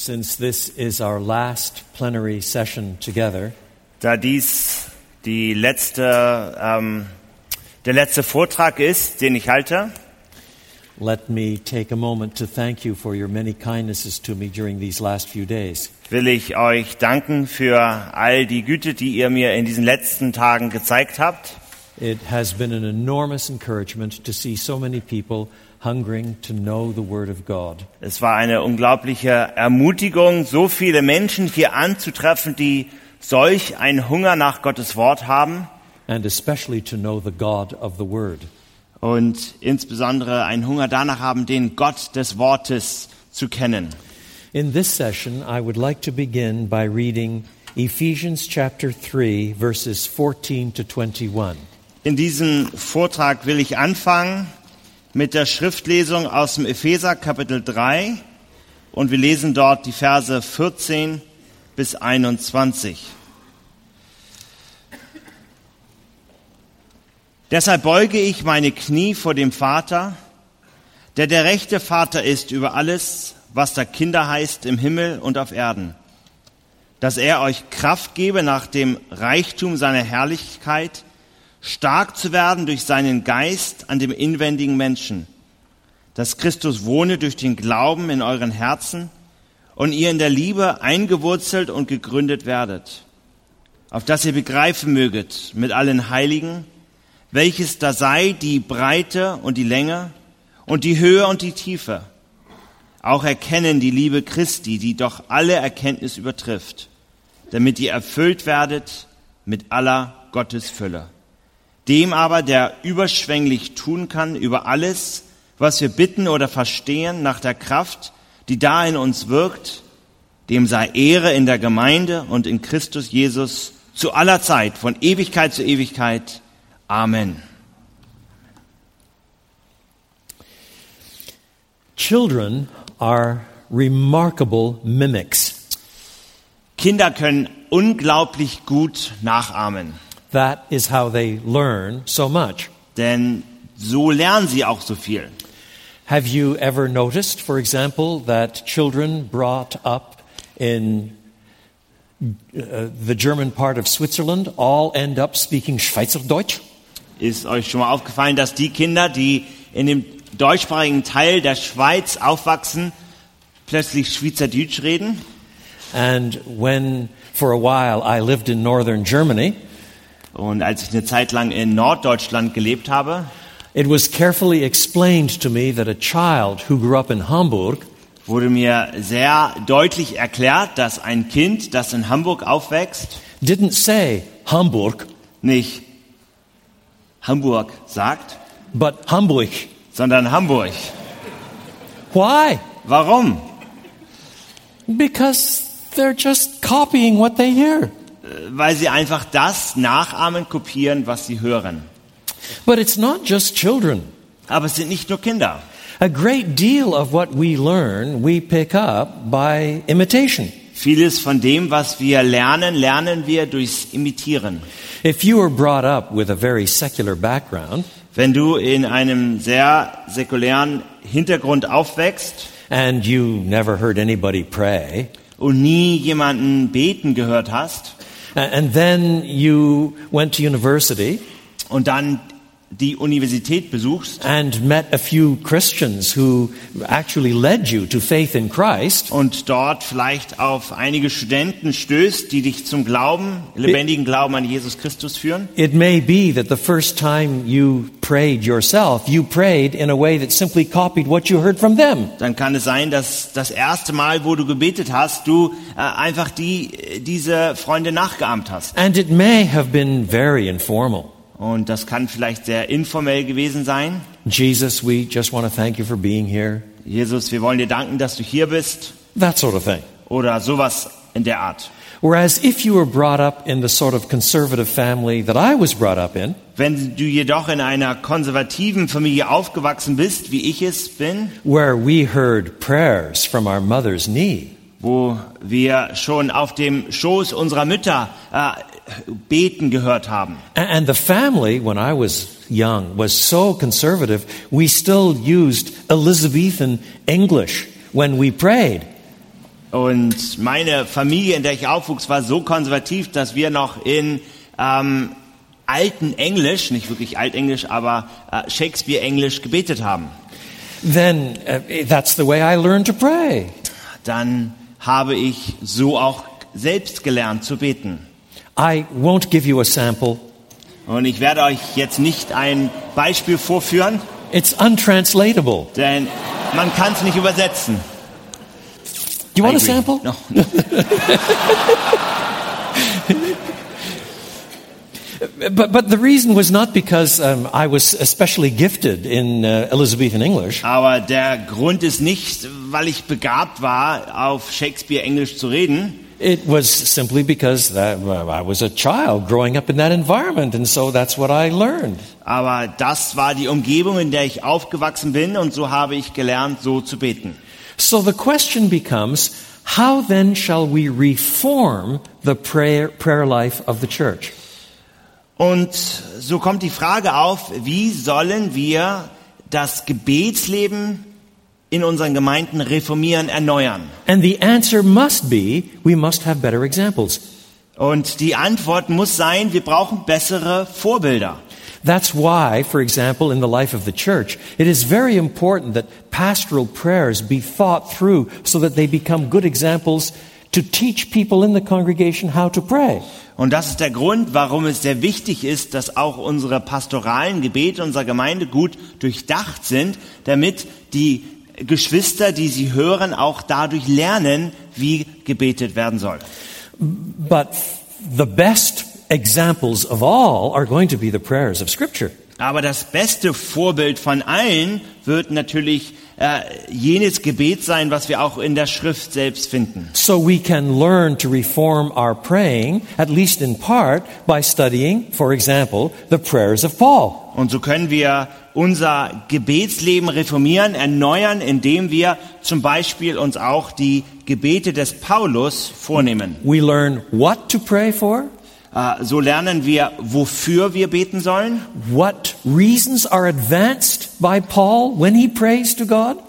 Since this is our last plenary session together, Da dies der letzte Vortrag ist, den ich halte, let me take a moment to thank you for your many kindnesses to me during these last few days. will ich euch danken für all die Güte, die ihr mir in diesen letzten Tagen gezeigt habt. It has been an enormous encouragement to see so many people hungering to know the Word of God. Es war eine unglaubliche Ermutigung, so viele Menschen hier anzutreffen, die solch einen Hunger nach Gottes Wort haben And especially to know the God of the Word. und insbesondere einen Hunger danach haben, den Gott des Wortes zu kennen. In this session, I would like to begin by reading Ephesians chapter 3, verses 14 to 21. In diesem Vortrag will ich anfangen mit der Schriftlesung aus dem Epheser Kapitel 3 und wir lesen dort die Verse 14 bis 21. Deshalb beuge ich meine Knie vor dem Vater, der rechte Vater ist über alles, was da Kinder heißt im Himmel und auf Erden, dass er euch Kraft gebe, nach dem Reichtum seiner Herrlichkeit stark zu werden durch seinen Geist an dem inwendigen Menschen, dass Christus wohne durch den Glauben in euren Herzen und ihr in der Liebe eingewurzelt und gegründet werdet, auf dass ihr begreifen möget mit allen Heiligen, welches da sei die Breite und die Länge und die Höhe und die Tiefe, auch erkennen die Liebe Christi, die doch alle Erkenntnis übertrifft, damit ihr erfüllt werdet mit aller Gottesfülle. Dem aber, der überschwänglich tun kann über alles, was wir bitten oder verstehen, nach der Kraft, die da in uns wirkt, dem sei Ehre in der Gemeinde und in Christus Jesus zu aller Zeit, von Ewigkeit zu Ewigkeit. Amen. Children are remarkable mimics. Kinder können unglaublich gut nachahmen, That is how they learn so much. denn so lernen sie auch so viel. Have you ever noticed, for example, that children brought up in the German part of Switzerland all end up speaking Schweizerdeutsch? Ist euch schon mal aufgefallen, dass die Kinder, die in dem deutschsprachigen Teil der Schweiz aufwachsen, plötzlich Schweizerdeutsch reden? And when, for a while, I lived in northern Germany, Und als ich eine Zeit lang in Norddeutschland gelebt habe, it was carefully explained to me that a child who grew up in Hamburg wurde mir sehr deutlich erklärt, dass ein Kind, das in Hamburg aufwächst, didn't say Hamburg, nicht Hamburg sagt, but Hamburg. sondern Hamburg. Why? Warum? Because they're just copying what they hear. Weil sie einfach das nachahmen, kopieren, was sie hören. But it's not just children. Aber es sind nicht nur Kinder. A great deal of what we learn, we pick up by imitation. Vieles von dem, was wir lernen, lernen wir durchs Imitieren. If you were brought up with a very secular background, Wenn du in einem sehr säkulären Hintergrund aufwächst and you never heard anybody pray, und nie jemanden beten gehört hast and then you went to university und dann die Universität besuchst and met a few Christians who actually led you to faith in Christ, und dort vielleicht auf einige Studenten stößt, die dich zum Glauben, lebendigen Glauben an Jesus Christus führen, it may be that the first time you prayed yourself, you prayed in a way that simply copied what you heard from them. dann kann es sein, dass das erste Mal, wo du gebetet hast, du einfach diese Freunde nachgeahmt hast. And it may have been very informal. Und das kann vielleicht sehr informell gewesen sein. Jesus, we just want to thank you for being here. Jesus, wir wollen dir danken, dass du hier bist. That sort of thing. Oder sowas in der Art. Whereas if you were brought up in the sort of conservative family that I was brought up in, Wenn du jedoch in einer konservativen Familie aufgewachsen bist, wie ich es bin, where we heard prayers from our mother's knee, wo wir schon auf dem Schoß unserer Mütter beten gehört haben. and the family, when I was young, was so conservative, we still used Elizabethan English when we prayed. Und meine Familie, in der ich aufwuchs, war so konservativ, dass wir noch in alten Englisch, nicht wirklich Altenglisch, aber Shakespeare-Englisch gebetet haben. Then that's the way I learned to pray. Dann habe ich so auch selbst gelernt zu beten. I won't give you a sample. Und ich werde euch jetzt nicht ein Beispiel vorführen, It's untranslatable. denn man kann es nicht übersetzen. Do you want a I agree. sample? No. But the reason was not because I was especially gifted in Elizabethan English. Aber der Grund ist nicht, weil ich begabt war, auf Shakespeare Englisch zu reden. It was simply because I was a child growing up in that environment, and so that's what I learned. Aber das war die Umgebung, in der ich aufgewachsen bin, und so habe ich gelernt, so zu beten. So the question becomes, how then shall we reform the prayer life of the church? Und so kommt die Frage auf, wie sollen wir das Gebetsleben in unseren Gemeinden reformieren, erneuern? And the answer must be, we must have better examples. Und die Antwort muss sein, wir brauchen bessere Vorbilder. That's why, for example, in the life of the church, it is very important that pastoral prayers be thought through so that they become good examples to teach people in the congregation how to pray. Und das ist der Grund, warum es sehr wichtig ist, dass auch unsere pastoralen Gebete unserer Gemeinde gut durchdacht sind, damit die Geschwister, die sie hören, auch dadurch lernen, wie gebetet werden soll. But the best examples of all are going to be the prayers of Scripture. Aber das beste Vorbild von allen wird natürlich jenes Gebet sein, was wir auch in der Schrift selbst finden. So we can learn to reform our praying, at least in part, by studying, for example, the prayers of Paul. Und so können wir unser Gebetsleben reformieren, erneuern, indem wir zum Beispiel uns auch die Gebete des Paulus vornehmen. We learn what to pray for, So lernen wir, wofür wir beten sollen, what reasons are advanced by Paul when he prays to God,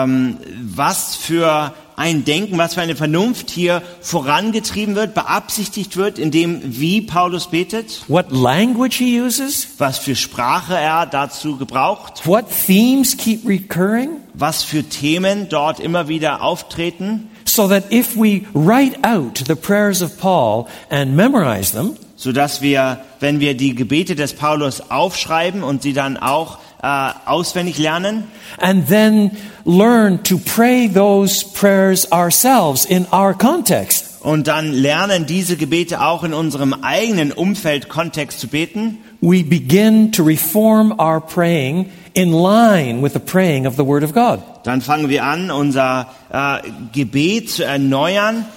was für ein Denken, was für eine Vernunft hier vorangetrieben wird, beabsichtigt wird, indem wie Paulus betet, what language he uses, was für Sprache er dazu gebraucht, what themes keep recurring, was für Themen dort immer wieder auftreten, so that if we write out the prayers of Paul and memorize them, sodass wir, wenn wir die Gebete des Paulus aufschreiben und sie dann auch auswendig lernen, and then learn to pray those prayers ourselves in our context, und dann lernen, diese Gebete auch in unserem eigenen Umfeld, Kontext zu beten, we begin to reform our praying in line with the praying of the Word of God. dann fangen wir an, unser Gebet zu erneuern,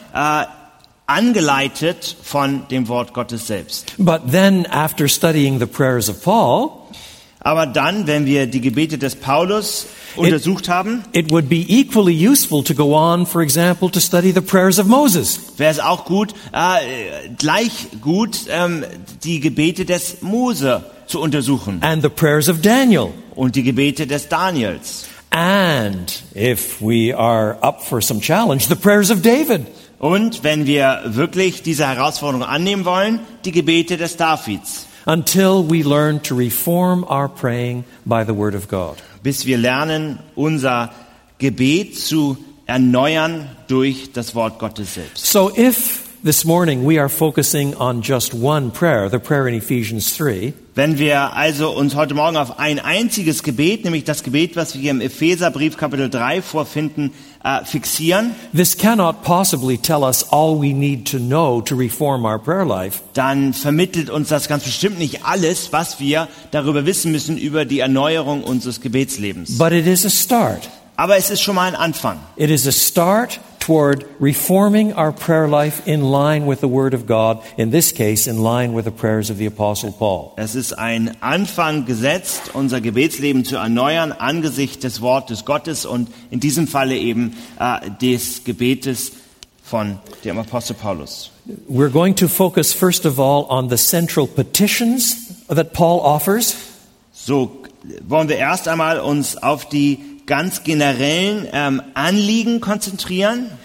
angeleitet von dem Wort Gottes selbst. But then, after studying the prayers of Paul, Aber dann, wenn wir die Gebete des Paulus untersucht haben, it would be equally useful to go on, for example, to study the prayers of Moses. wäre es auch gut, gleich gut, die Gebete des Mose zu untersuchen And the prayers of Daniel. und die Gebete des Daniels. And, if we are up for some challenge, the prayers of David. Und wenn wir wirklich diese Herausforderung annehmen wollen, die Gebete des Davids. Until we learn to reform our praying by the Word of God. Bis wir lernen, unser Gebet zu erneuern durch das Wort Gottes selbst. So if this morning we are focusing on just one prayer, the prayer in Ephesians 3, Wenn wir also uns heute Morgen auf ein einziges Gebet, nämlich das Gebet, was wir hier im Epheserbrief Kapitel 3 vorfinden, fixieren, this cannot possibly tell us all we need to know to reform our prayer life. dann vermittelt uns das ganz bestimmt nicht alles, was wir darüber wissen müssen über die Erneuerung unseres Gebetslebens. But it is a start. Aber es ist schon mal ein Anfang. It is a start toward reforming our prayer life in line with the Word of God, in this case, in line with the prayers of the Apostle Paul. Es ist ein Anfang gesetzt, unser Gebetsleben zu erneuern angesichts des Wortes Gottes und in diesem Falle eben des Gebetes von dem Apostel Paulus. We're going to focus first of all on the central petitions that Paul offers. So wollen wir erst einmal uns auf die ganz generellen Anliegen konzentrieren.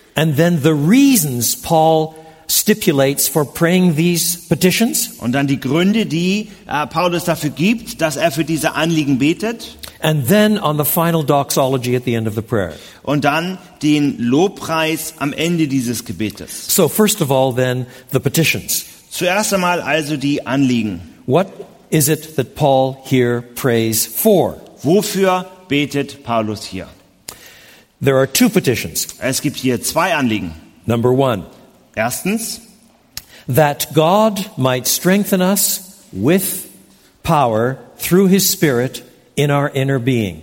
And then the reasons Paul stipulates for praying these petitions. Und dann die Gründe, die Paulus dafür gibt, dass er für diese Anliegen betet. And then on the final doxology at the end of the prayer. Und dann den Lobpreis am Ende dieses Gebetes. So first of all then, the petitions. Zuerst einmal also die Anliegen. What is it that Paul here prays for? Wofür betet Paulus hier? There are two petitions. Es gibt hier zwei Anliegen. Number one, Erstens, that God might strengthen us with power through his Spirit in our inner being.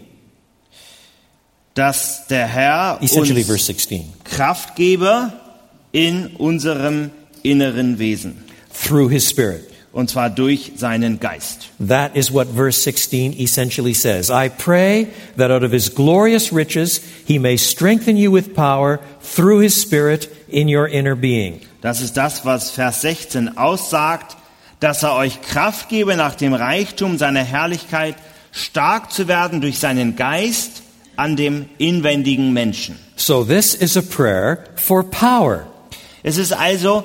dass der Herr Essentially uns verse 16. Kraft gebe in unserem inneren Wesen. Through his Spirit. Und zwar durch seinen Geist. That is what verse 16 essentially says. I pray that out of his glorious riches he may strengthen you with power through his Spirit in your inner being. Das ist das, was Vers 16 aussagt, dass er euch Kraft gebe, nach dem Reichtum seiner Herrlichkeit stark zu werden durch seinen Geist an dem inwendigen Menschen. So this is a prayer for power. Es ist also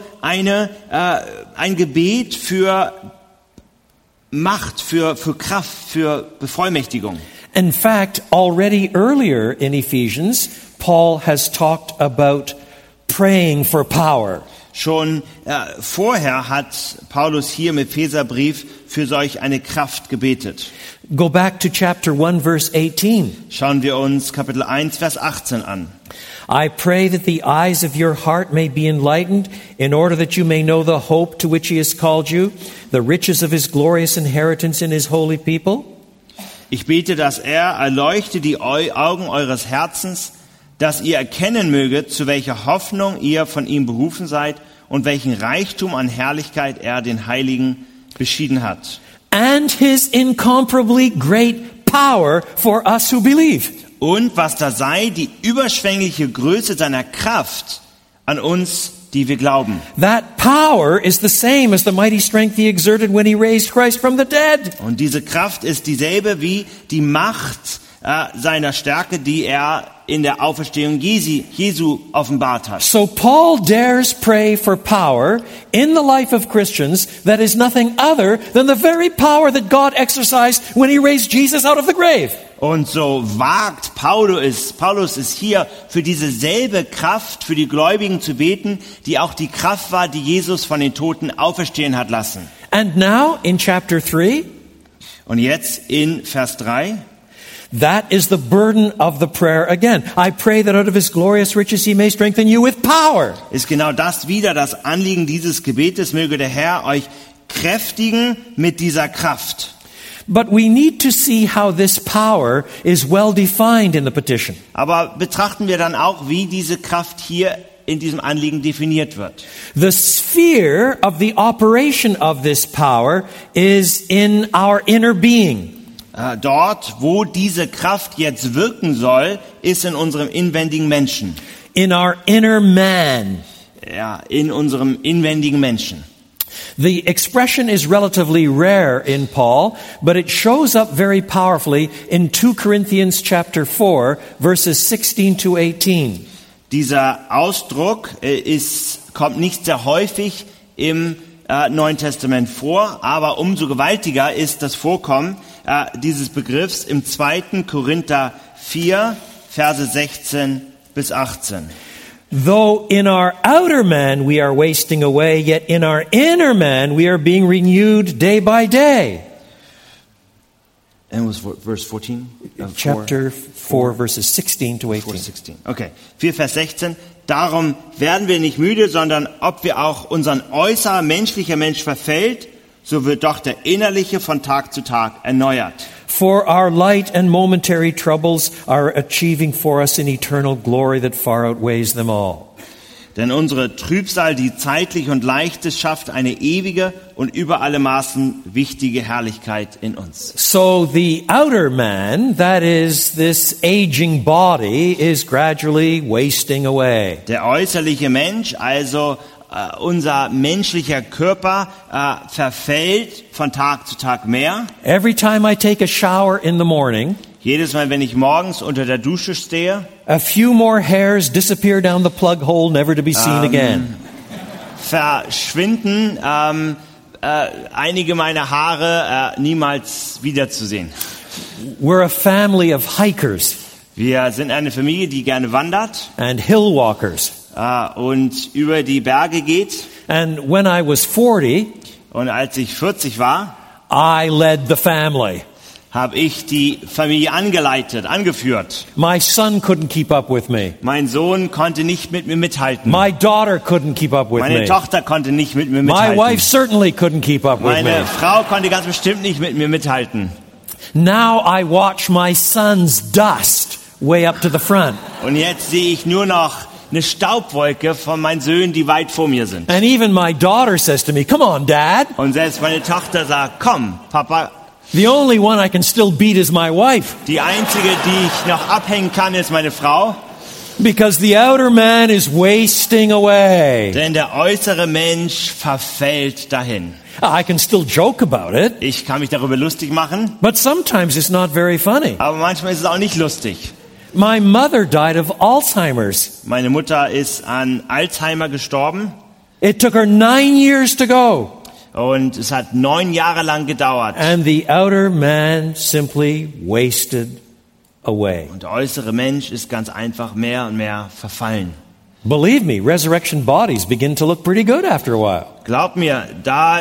ein Gebet für Macht, für Kraft, für Bevollmächtigung. In fact, already earlier in Ephesians, Paul has talked about praying for power. Schon vorher hat Paulus hier im Epheserbrief für solch eine Kraft gebetet. Go back to chapter 1, verse 18. Schauen wir uns Kapitel 1, Vers 18 an. I pray that the eyes of your heart may be enlightened, in order that you may know the hope to which he has called you, the riches of his glorious inheritance in his holy people. Ich bete, dass er erleuchte die Augen eures Herzens, dass ihr erkennen möget, zu welcher Hoffnung ihr von ihm berufen seid und welchen Reichtum an Herrlichkeit er den Heiligen beschieden hat. And his incomparably great power for us who believe. Und was da sei, die überschwängliche Größe seiner Kraft an uns, die wir glauben. That power is the same as the mighty strength he exerted when he raised Christ from the dead. Und diese Kraft ist dieselbe wie die Macht seiner Stärke, die er in der Auferstehung Jesu offenbart hat. So Paul dares pray for power in the life of Christians that is nothing other than the very power that God exercised when he raised Jesus out of the grave. Und so wagt Paulus ist hier für diese selbe Kraft für die Gläubigen zu beten, die auch die Kraft war, die Jesus von den Toten auferstehen hat lassen. And now in chapter 3, Und jetzt in Vers 3, that is the burden of the prayer again. I pray that out of his glorious riches he may strengthen you with power. ist genau das wieder das Anliegen dieses Gebetes, möge der Herr euch kräftigen mit dieser Kraft. But we need to see how this power is well defined in the petition. Aber betrachten wir dann auch, wie diese Kraft hier in diesem Anliegen definiert wird. The sphere of the operation of this power is in our inner being. Dort, wo diese Kraft jetzt wirken soll, ist in unserem inwendigen Menschen. In our inner man. Ja, in unserem inwendigen Menschen. The expression is relatively rare in Paul, but it shows up very powerfully in 2 Corinthians chapter 4, verses 16 to 18. Dieser Ausdruck kommt nicht sehr häufig im Neuen Testament vor, aber umso gewaltiger ist das Vorkommen dieses Begriffs im 2. Korinther 4, Verse 16 bis 18. Though in our outer man we are wasting away, yet in our inner man we are being renewed day by day. And was verse 14? Chapter 4, verses 16 to 18. 16. Okay, 4 Vers 16. Darum werden wir nicht müde, sondern ob wir auch unseren äußerer menschlicher Mensch verfällt, so wird doch der innerliche von Tag zu Tag erneuert. For our light and momentary troubles are achieving for us an eternal glory that far outweighs them all. Denn unsere Trübsal, die zeitlich und leicht ist, schafft eine ewige und über alle Maßen wichtige Herrlichkeit in uns. So the outer man, that is this aging body, is gradually wasting away. Der äußerliche Mensch, also unser menschlicher Körper, verfällt von Tag zu Tag mehr. Every time I take a shower in the morning, Jedes Mal, wenn ich morgens unter der Dusche stehe, a few more hairs disappear down the plug hole, never to be seen again. verschwinden einige meiner Haare niemals wiederzusehen. We're a family of hikers Wir sind eine Familie, die gerne wandert and hill walkers. Und über die Berge geht. And when I was 40, Und als ich 40 war, I led the family. habe ich die Familie angeleitet, angeführt. My son couldn't keep up with me. Mein Sohn konnte nicht mit mir mithalten. My daughter couldn't keep up with Meine me. Tochter konnte nicht mit mir My mithalten. wife certainly couldn't keep up with Meine me. Frau konnte ganz bestimmt nicht mit mir mithalten. Now I watch my son's dust way up to the front. Und jetzt sehe ich nur noch eine Staubwolke von meinen Söhnen, die weit vor mir sind. And even my daughter says to me, "Come on, Dad." Und selbst meine Tochter sagt, komm, Papa, The only one I can still beat is my wife, die einzige, die ich noch abhängen kann, ist meine Frau. because the outer man is wasting away. Denn der äußere Mensch verfällt dahin. I can still joke about it, Ich kann mich darüber lustig machen, but sometimes it's not very funny. aber manchmal ist es auch nicht lustig. My mother died of Alzheimer's. Meine Mutter ist an Alzheimer gestorben It took her 9 years to go. und es hat 9 Jahre lang gedauert. And the outer man simply wasted away. Und der äußere Mensch ist ganz einfach mehr und mehr verfallen. Believe me, resurrection bodies begin to look pretty good after a while. Glaub mir, da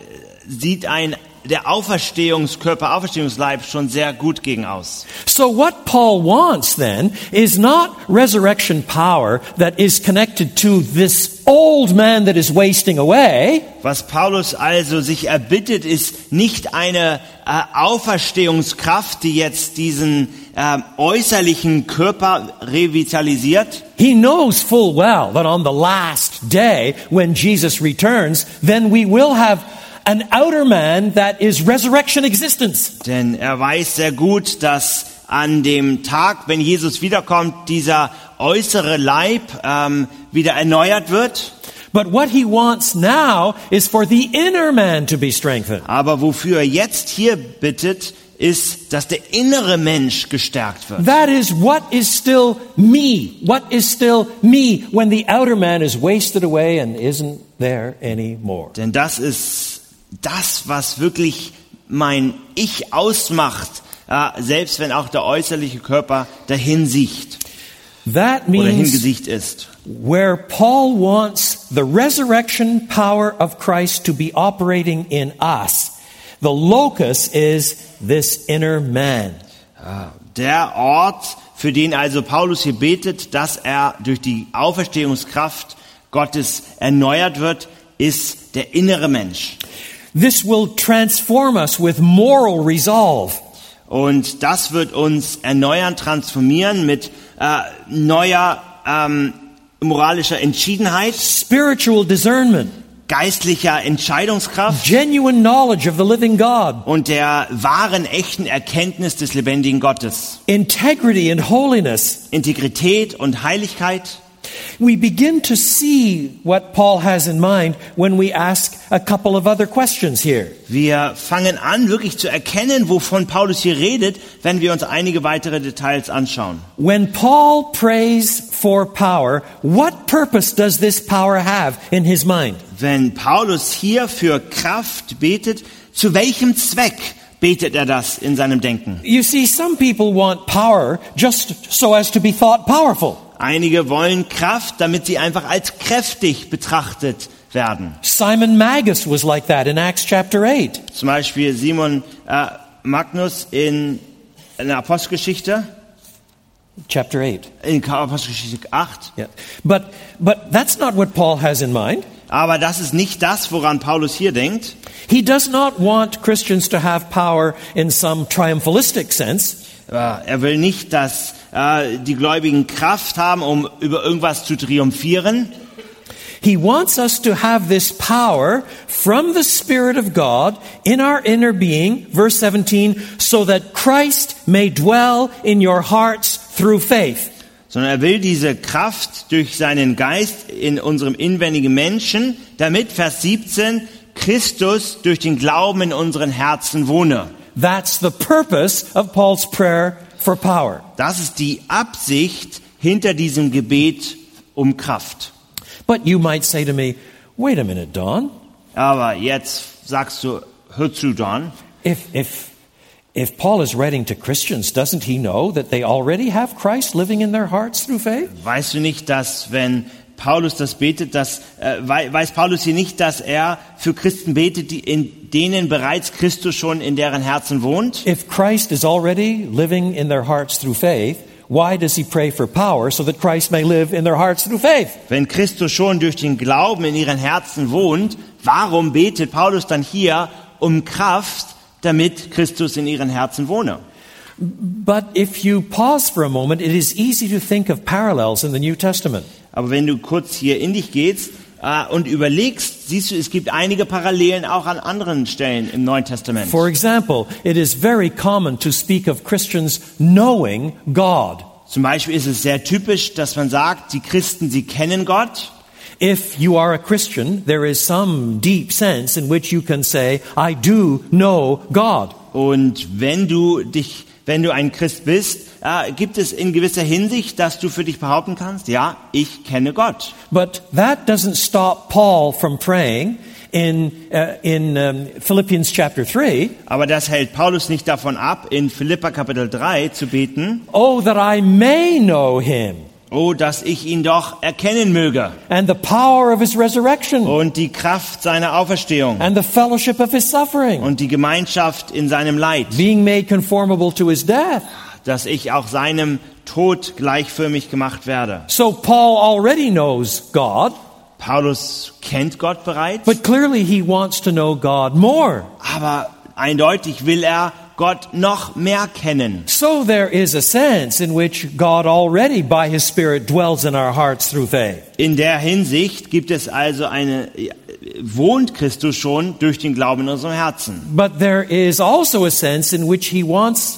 sieht der Auferstehungskörper, Auferstehungsleib schon sehr gut gegen aus. So what Paul wants then is not resurrection power that is connected to this old man that is wasting away. Was Paulus also sich erbittet, ist nicht eine Auferstehungskraft, die jetzt diesen äußerlichen Körper revitalisiert. He knows full well that on the last day when Jesus returns, then we will have an outer man that is resurrection existence. Denn er weiß sehr gut, dass an dem Tag, wenn Jesus wiederkommt, dieser äußere Leib wieder erneuert wird. But what he wants now is for the inner man to be strengthened. Aber wofür er jetzt hier bittet, ist, dass der innere Mensch gestärkt wird. That is what is still me. What is still me when the outer man is wasted away and isn't there anymore. Denn das ist das, was wirklich mein Ich ausmacht, selbst wenn auch der äußerliche Körper dahin sieht That oder means hingesicht ist. where Paul wants the resurrection power of Christ to be operating in us, the locus is this inner man. Der Ort, für den also Paulus hier betet, dass er durch die Auferstehungskraft Gottes erneuert wird, ist der innere Mensch. This will transform us with moral resolve. Und das wird uns erneuern, transformieren mit neuer moralischer Entschiedenheit, Spiritual discernment, geistlicher Entscheidungskraft genuine knowledge of the living God, und der wahren, echten Erkenntnis des lebendigen Gottes. integrity and holiness. Integrität und Heiligkeit. We begin to see what Paul has in mind when we ask a couple of other questions here. Wir fangen an, wirklich zu erkennen, wovon Paulus hier redet, wenn wir uns einige weitere Details anschauen. When Paul prays for power, what purpose does this power have in his mind? Wenn Paulus hier für Kraft betet, zu welchem Zweck betet er das in seinem Denken? You see, some people want power just so as to be thought powerful. Einige wollen Kraft, damit sie einfach als kräftig betrachtet werden. Simon Magus was like that in Acts chapter 8. Zum Beispiel Simon Magnus in der Apostelgeschichte, Chapter 8. in Apostelgeschichte 8. Yeah. But that's not what Paul has in mind. Aber das ist nicht das, woran Paulus hier denkt. He does not want Christians to have power in some triumphalistic sense. Er will nicht, dass die Gläubigen Kraft haben, um über irgendwas zu triumphieren. He wants us to have this power from the Spirit of God in our inner being, verse 17, so that Christ may dwell in your hearts through faith. Sondern er will diese Kraft durch seinen Geist in unserem inwendigen Menschen, damit, Vers 17, Christus durch den Glauben in unseren Herzen wohne. That's the purpose of Paul's prayer for power. Das ist die Absicht hinter diesem Gebet um Kraft. But you might say to me, wait a minute, Don. Aber jetzt sagst du, hör zu, Don. If Paul is writing to Christians, doesn't he know that they already have Christ living in their hearts through faith? Weißt du nicht, dass wenn Paulus das betet, weiß Paulus hier nicht, dass er für Christen betet, in denen bereits Christus schon in deren Herzen wohnt? If Christ is already living in their hearts through faith, why does he pray for power so that Christ may live in their hearts through faith? Wenn Christus schon durch den Glauben in ihren Herzen wohnt, warum betet Paulus dann hier um Kraft, damit Christus in ihren Herzen wohne? But if you pause for a moment, it is easy to think of parallels in the New Testament. Aber wenn du kurz hier in dich gehst und überlegst, siehst du, es gibt einige Parallelen auch an anderen Stellen im Neuen Testament. For example, it is very common to speak of Christians knowing God. Zum Beispiel ist es sehr typisch, dass man sagt, die Christen, sie kennen Gott. If you are a Christian, there is some deep sense in which you can say, I do know God. Und wenn du ein Christ bist, gibt es in gewisser Hinsicht, dass du für dich behaupten kannst, ja, ich kenne Gott. But that doesn't stop Paul from praying in Philippians chapter 3. Aber das hält Paulus nicht davon ab, in Philipper Kapitel 3 zu beten. Oh, that I may know him. Oh, dass ich ihn doch erkennen möge. And the power of his resurrection. Und die Kraft seiner Auferstehung. And the fellowship of his suffering. Und die Gemeinschaft in seinem Leid. Being made conformable to his death. Dass ich auch seinem Tod gleichförmig gemacht werde. So Paul already knows God. Paulus kennt Gott bereits. But clearly he wants to know God more. Aber eindeutig will er Gott noch mehr kennen. So there is a sense in which God already by his Spirit dwells in our hearts through faith. In der Hinsicht gibt es also wohnt Christus schon durch den Glauben in unserem Herzen. But there is also a sense in which he wants,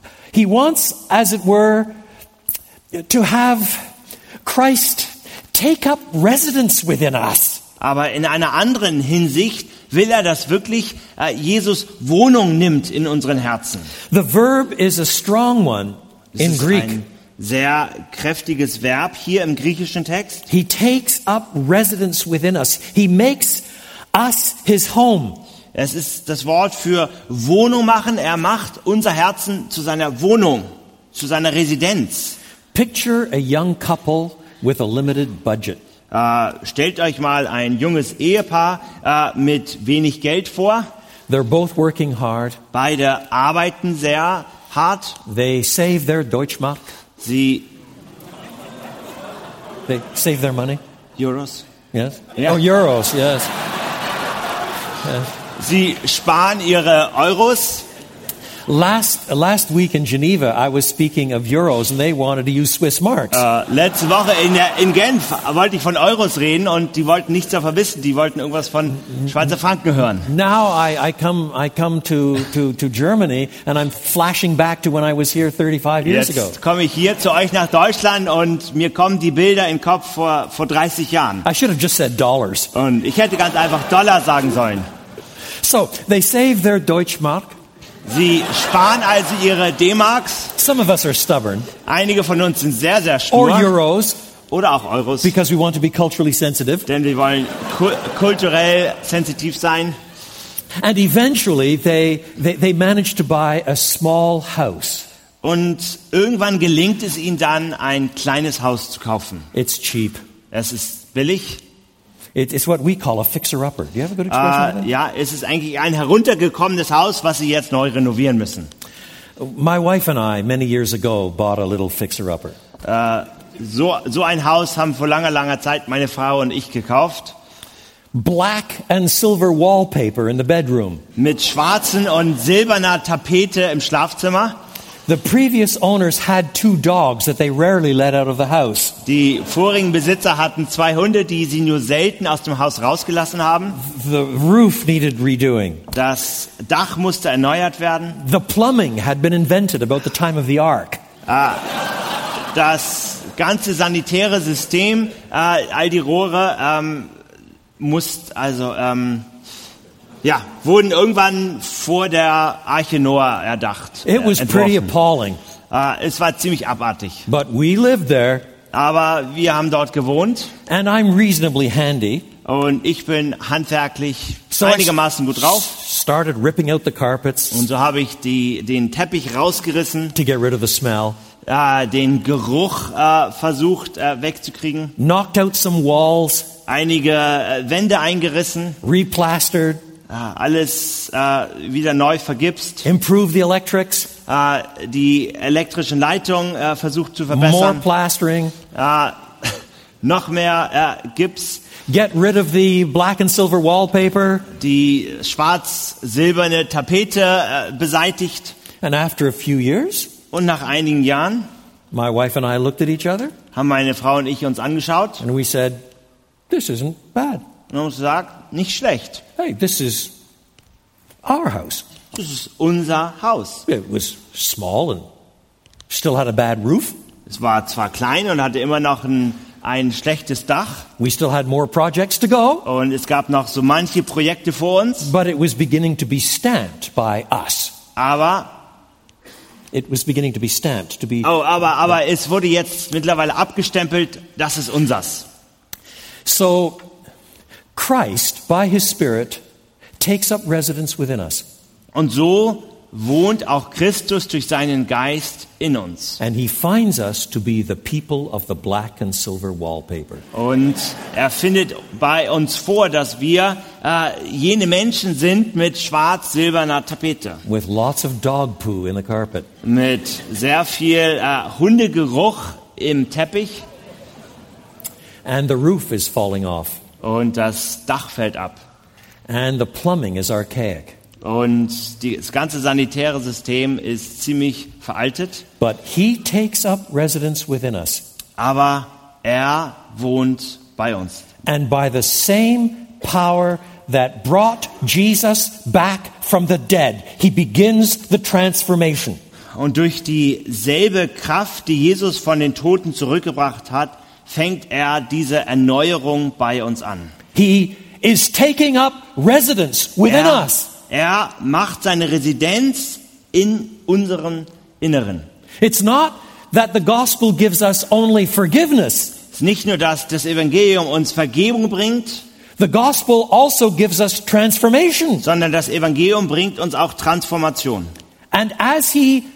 as it were, to have Christ take up residence within us. Aber in einer anderen Hinsicht will er, dass wirklich Jesus Wohnung nimmt in unseren Herzen. The verb is a strong one in Greek. Ein sehr kräftiges Verb hier im griechischen Text. He takes up residence within us. He makes us his home. Es ist das Wort für Wohnung machen. Er macht unser Herzen zu seiner Wohnung, zu seiner Residenz. Picture a young couple with a limited budget. Stellt euch mal ein junges Ehepaar mit wenig Geld vor. They're both working hard. Beide arbeiten sehr hart. They save their Deutschmark. They save their money. Euros. Yes. Ja. Oh, Euros. Yes. Sie sparen ihre Euros. Last week in Geneva, I was speaking of euros, and they wanted to use Swiss marks. Letzte Woche in Genf wollte ich von Euros reden, und die wollten nichts davon wissen. Die wollten irgendwas von Schweizer Franken hören. Now I come to Germany, and I'm flashing back to when I was here 35 years ago. Jetzt komme ich hier zu euch nach Deutschland, und mir kommen die Bilder in den Kopf vor 30 Jahren. I should have just said dollars. Und ich hätte ganz einfach Dollar sagen sollen. So they save their Deutschmark. Sie sparen also ihre D-Marks. Some of us are stubborn. Einige von uns sind sehr, sehr stur. Or euros. Oder auch Euros. Because we want to be culturally sensitive. Denn wir wollen kulturell sensitiv sein. And eventually they manage to buy a small house. Und irgendwann gelingt es ihnen dann, ein kleines Haus zu kaufen. It's cheap. Es ist billig. It's what we call a fixer-upper. Do you have a good expression? Ja, es ist eigentlich ein heruntergekommenes Haus, was sie jetzt neu renovieren müssen. My wife and I, many years ago, bought a little fixer-upper. So ein Haus haben vor langer Zeit meine Frau und ich gekauft. Black and silver wallpaper in the bedroom. Mit schwarzen und silberner Tapete im Schlafzimmer. The previous owners had 2 dogs that they rarely let out of the house. Die vorigen Besitzer hatten 2 Hunde, die sie nur selten aus dem Haus rausgelassen haben. The roof needed redoing. Das Dach musste erneuert werden. The plumbing had been invented about the time of the ark. Das ganze sanitäre System, all die Rohre, wurden irgendwann vor der Arche Noah erdacht. It was pretty appalling. Es war ziemlich abartig. But we lived there, Aber wir haben dort gewohnt and I'm reasonably handy. und ich bin handwerklich So I einigermaßen gut drauf. started ripping out the carpets Und so habe ich den Teppich rausgerissen, to get rid of the smell, den Geruch versucht wegzukriegen, knocked out some walls, einige Wände eingerissen, replastered, alles wieder neu vergipst, improved the electrics, die elektrischen Leitungen versucht zu more verbessern, plastering, noch mehr Gips, get rid of the black and silver wallpaper. die schwarz-silberne Tapete beseitigt. And after a few years, Und nach einigen Jahren my wife and I looked at each other haben meine Frau und ich uns angeschaut and we said, this isn't bad. und haben gesagt, nicht schlecht. Hey, this is our house. Das ist unser Haus. It was small and still had a bad roof. Es war zwar klein und hatte immer noch ein schlechtes Dach We still had more projects to go, und es gab noch so manche Projekte vor uns, but it was beginning to be stamped by us. aber aber es wurde jetzt mittlerweile abgestempelt, das ist unsers. So Christ, by his Spirit, takes up residence within us. Und so wohnt auch Christus durch seinen Geist in uns. And he finds us to be the people of the black and silver wallpaper. Und er findet bei uns vor, dass wir jene Menschen sind mit schwarz-silberner Tapete. With lots of dog poo in the carpet. Mit sehr viel Hundegeruch im Teppich. And the roof is falling off. Und das Dach fällt ab. And the plumbing is archaic. Und das ganze sanitäre System ist ziemlich veraltet. But he takes up residence within us. Aber er wohnt bei uns. And by the same power that brought Jesus back from the dead, he begins the transformation. Und durch dieselbe Kraft, die Jesus von den Toten zurückgebracht hat, fängt er diese Erneuerung bei uns an. He is taking up residence within us. Er macht seine Residenz in unserem Inneren. It's not that the gospel gives us only forgiveness. Es ist nicht nur, dass das Evangelium uns Vergebung bringt, The gospel also gives us transformation. sondern das Evangelium bringt uns auch Transformation. And as he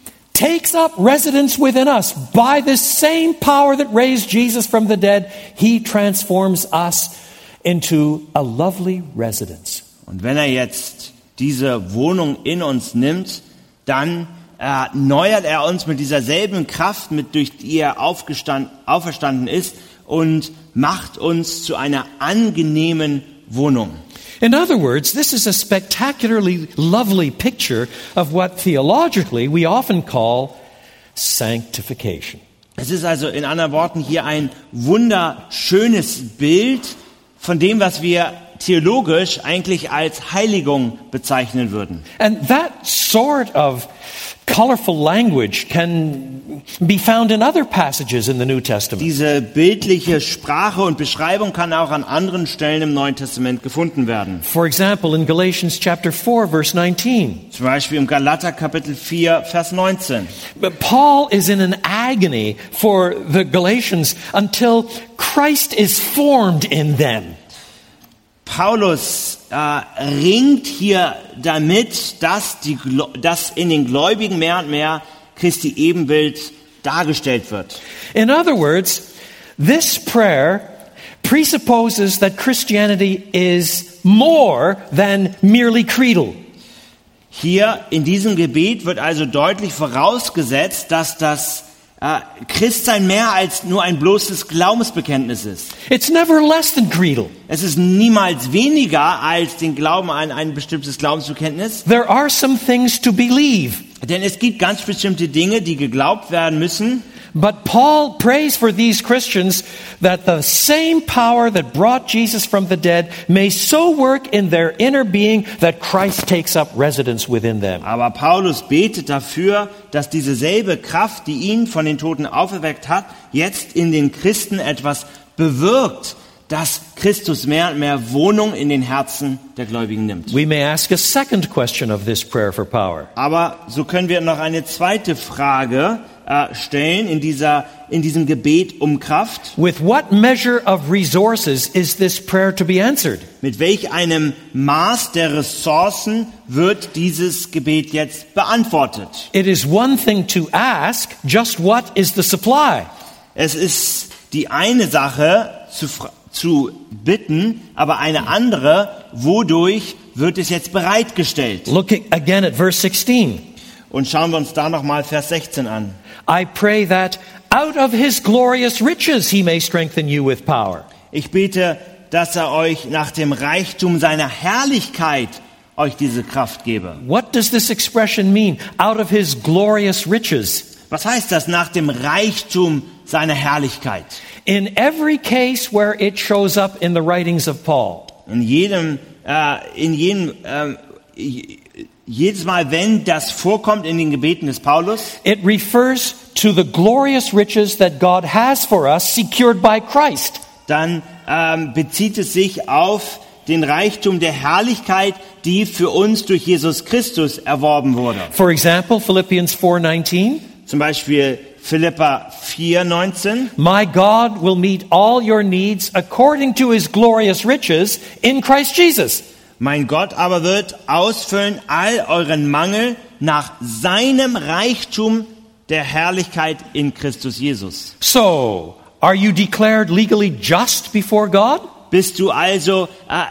takes up residence within us by this same power that raised Jesus from the dead, he transforms us into a lovely residence. Und wenn er jetzt diese Wohnung in uns nimmt, dann erneuert er uns mit dieser selben Kraft, durch die er auferstanden ist, und macht uns zu einer angenehmen Wohnung. In other words, this is a spectacularly lovely picture of what theologically we often call sanctification. Es ist also in anderen Worten hier ein wunderschönes Bild von dem, was wir theologisch eigentlich als Heiligung bezeichnen würden. And that sort of colorful language can be found in other passages in the New Testament. Diese bildliche Sprache und Beschreibung kann auch an anderen Stellen im Neuen Testament gefunden werden. For example, in Galatians chapter 4, verse 19. Zum Beispiel im Galater Kapitel 4, Vers 19. But Paul is in an agony for the Galatians until Christ is formed in them. Paulus ringt hier damit, dass in den Gläubigen mehr und mehr Christi Ebenbild dargestellt wird. In other words, this prayer presupposes that Christianity is more than merely creedal. Hier in diesem Gebet wird also deutlich vorausgesetzt, dass das Christsein mehr als nur ein bloßes Glaubensbekenntnis ist. It's never less than creedal. Es ist niemals weniger als den Glauben an ein bestimmtes Glaubensbekenntnis. There are some things to believe. Denn es gibt ganz bestimmte Dinge, die geglaubt werden müssen. But Paul prays for these Christians that the same power that brought Jesus from the dead may so work in their inner being that Christ takes up residence within them. Aber Paulus betet dafür, dass diese selbe Kraft, die ihn von den Toten auferweckt hat, jetzt in den Christen etwas bewirkt, dass Christus mehr und mehr Wohnung in den Herzen der Gläubigen nimmt. We may ask a second question of this prayer for power. Aber so können wir noch eine zweite Frage stellen in diesem Gebet um Kraft. With what measure of resources is this prayer to be answered? Mit welch einem Maß der Ressourcen wird dieses Gebet jetzt beantwortet? It is one thing to ask, just what is the supply? Es ist die eine Sache zu bitten, aber eine andere, wodurch wird es jetzt bereitgestellt? Look again at verse 16. Und schauen wir uns da nochmal Vers 16 an. I pray that out of his glorious riches he may strengthen you with power. Ich bete, dass er euch nach dem Reichtum seiner Herrlichkeit euch diese Kraft gebe. What does this expression mean? Out of his glorious riches. Was heißt das nach dem Reichtum seiner Herrlichkeit? In every case where it shows up in the writings of Paul, jedes Mal, wenn das vorkommt in den Gebeten des Paulus, it refers to the glorious riches that God has for us secured by Christ. dann bezieht es sich auf den Reichtum der Herrlichkeit, die für uns durch Jesus Christus erworben wurde. For example, Philippians 4:19. Zum Beispiel Philipper 4,19. My God will meet all your needs according to his glorious riches in Christ Jesus. Mein Gott aber wird ausfüllen all euren Mangel nach seinem Reichtum der Herrlichkeit in Christus Jesus. So, are you declared legally just before God? Bist du also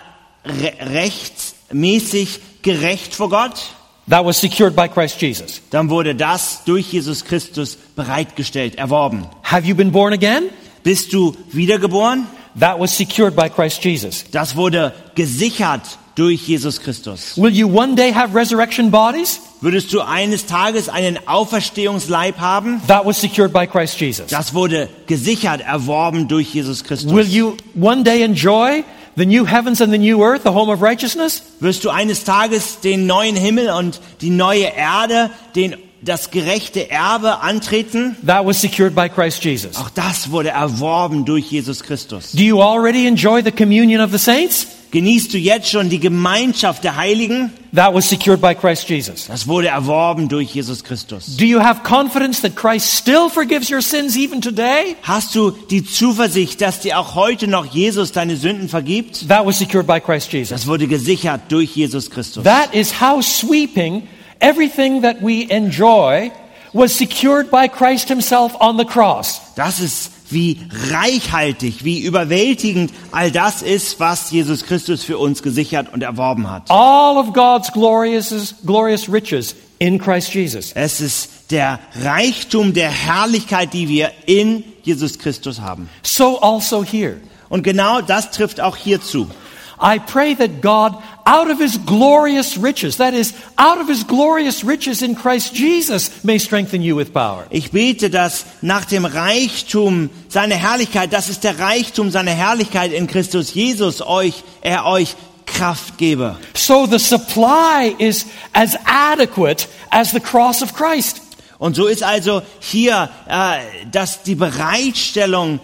rechtsmäßig gerecht vor Gott? That was secured by Christ Jesus. Dann wurde das durch Jesus Christus bereitgestellt, erworben. Have you been born again? Bist du wiedergeboren? That was secured by Christ Jesus. Das wurde gesichert durch Jesus Christus. Will you one day have resurrection bodies? Würdest du eines Tages einen Auferstehungsleib haben? That was secured by Christ Jesus. Das wurde gesichert, erworben durch Jesus Christus. Will you one day enjoy the new heavens and the new earth, the home of righteousness? Wirst du eines Tages den neuen Himmel und die neue Erde, das gerechte Erbe antreten? That was secured by Christ Jesus. Auch das wurde erworben durch Jesus Christus. Do you already enjoy the communion of the saints? Genießt du jetzt schon die Gemeinschaft der Heiligen? That was secured by Christ Jesus. Das wurde erworben durch Jesus Christus. Do you have confidence that Christ still forgives your sins even today? Hast du die Zuversicht, dass dir auch heute noch Jesus deine Sünden vergibt? That was secured by Christ Jesus. Das wurde gesichert durch Jesus Christus. That is how sweeping everything that we enjoy was secured by Christ himself on the cross. Das ist wie reichhaltig, wie überwältigend all das ist, was Jesus Christus für uns gesichert und erworben hat. All of God's glorious riches in Christ Jesus. Es ist der Reichtum der Herrlichkeit, die wir in Jesus Christus haben. So also here. Und genau das trifft auch hier zu. I pray that God, out of his glorious riches, that is, out of his glorious riches in Christ Jesus, may strengthen you with power. Ich bete, dass nach dem Reichtum seiner Herrlichkeit, das ist der Reichtum seiner Herrlichkeit in Christus Jesus, er euch Kraft gebe. So the supply is as adequate as the cross of Christ. Und so ist also hier, dass die Bereitstellung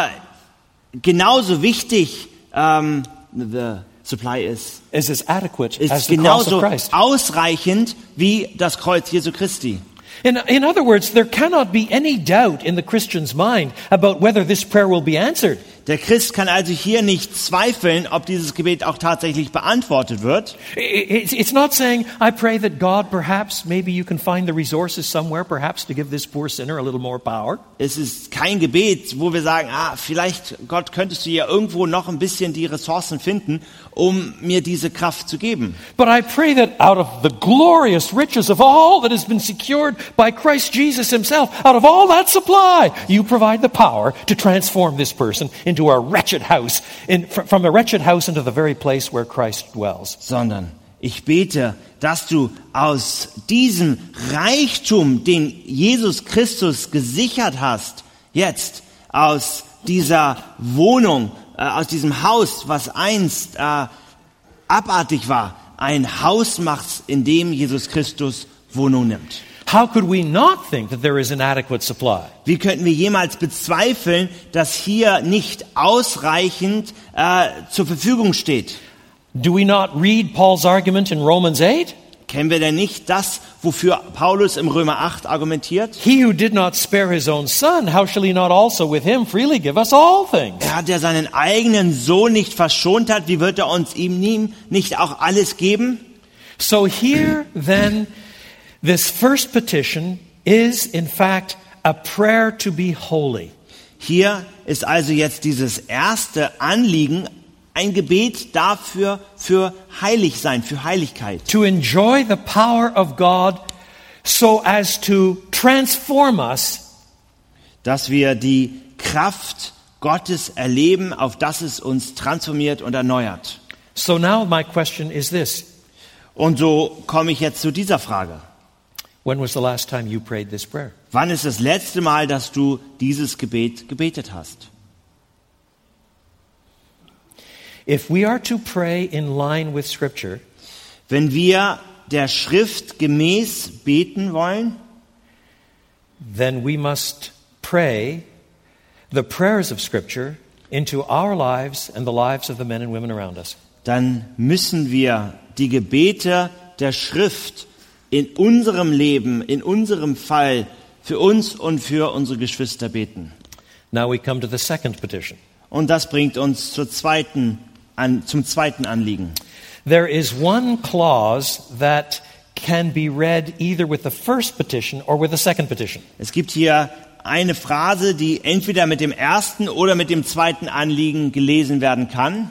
genauso wichtig, the supply is as adequate as the cross genauso of Christ. Ausreichend wie das Kreuz Jesu Christi. In other words, there cannot be any doubt in the Christian's mind about whether this prayer will be answered. Der Christ kann also hier nicht zweifeln, ob dieses Gebet auch tatsächlich beantwortet wird. It's not saying, I pray that God, perhaps, maybe you can find the resources somewhere, perhaps to give this poor sinner a little more power. Es ist kein Gebet, wo wir sagen, vielleicht, Gott, könntest du ja irgendwo noch ein bisschen die Ressourcen finden, um mir diese Kraft zu geben. But I pray that out of the glorious riches of all that has been secured by Christ Jesus himself, out of all that supply, you provide the power to transform this person into a wretched house, from a wretched house into the very place where Christ dwells. Sondern ich bete, dass du aus diesem Reichtum, den Jesus Christus gesichert hast, jetzt aus dieser Wohnung, aus diesem Haus, was einst abartig war, ein Haus machst, in dem Jesus Christus Wohnung nimmt. how could we not think that there is an adequate supply? Wie könnten wir jemals bezweifeln, dass hier nicht ausreichend zur Verfügung steht? Do we not read Paul's argument in Romans 8? Kennen wir denn nicht das, wofür Paulus im Römer 8 argumentiert? He who did not spare his own son, how shall he not also with him freely give us all things? Er, der seinen eigenen Sohn nicht verschont hat, wie wird er uns ihm nicht auch alles geben? So here then, this first petition is in fact a prayer to be holy. Hier ist also jetzt dieses erste Anliegen ein Gebet dafür, für heilig sein, für Heiligkeit. To enjoy the power of God so as to transform us Dass wir die Kraft Gottes erleben, auf dass es uns transformiert und erneuert. So now my question is this. Und so komme ich jetzt zu dieser Frage. When was the last time you prayed this prayer? Wann ist das letzte Mal, dass du dieses Gebet gebetet hast? If we are to pray in line with Scripture, Wenn wir der Schrift gemäß beten wollen, then we must pray the prayers of Scripture into our lives and the lives of the men and women around us. dann müssen wir die Gebete der Schrift in unserem Leben, in unserem Fall, für uns und für unsere Geschwister beten. Now we come to the second petition. Und das bringt uns zum zweiten Anliegen. There is one clause that can be read either with the first petition or with the second petition. Es gibt hier eine Phrase, die entweder mit dem ersten oder mit dem zweiten Anliegen gelesen werden kann.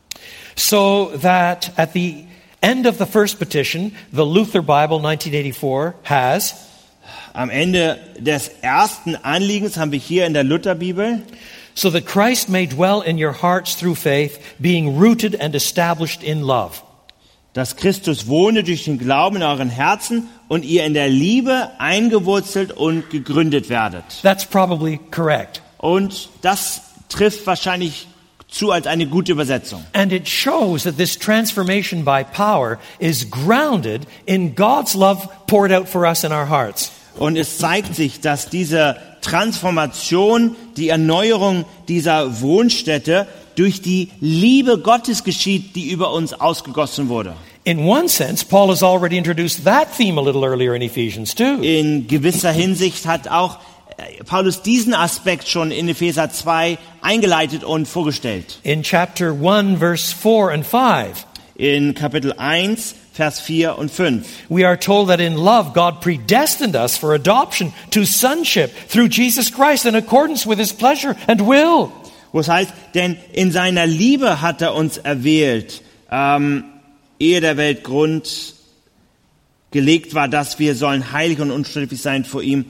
So that at the end of the first petition, the Luther Bible 1984 has, Am Ende des ersten Anliegens haben wir hier in der Lutherbibel: so that Christ may dwell in your hearts through faith, being rooted and established in love. dass Christus wohne durch den Glauben in euren Herzen und ihr in der Liebe eingewurzelt und gegründet werdet. That's probably correct. Und das trifft wahrscheinlich zu als eine gute Übersetzung. And it shows that this transformation by power is grounded in God's love poured out for us in our hearts. Und es zeigt sich, dass diese Transformation, die Erneuerung dieser Wohnstätte durch die Liebe Gottes geschieht, die über uns ausgegossen wurde. In one sense, Paul has already introduced that theme a little earlier in Ephesians 2. In gewisser Hinsicht hat auch Paulus diesen Aspekt schon in Epheser 2 eingeleitet und vorgestellt. In chapter 1, verse 4 and 5, In Kapitel 1, Vers 4 und 5. we are told that in love God predestined us for adoption to sonship through Jesus Christ in accordance with his pleasure and will. Wo es heißt, denn in seiner Liebe hat er uns erwählt, ehe der Welt Grund gelegt war, dass wir sollen heilig und unsträflich sein vor ihm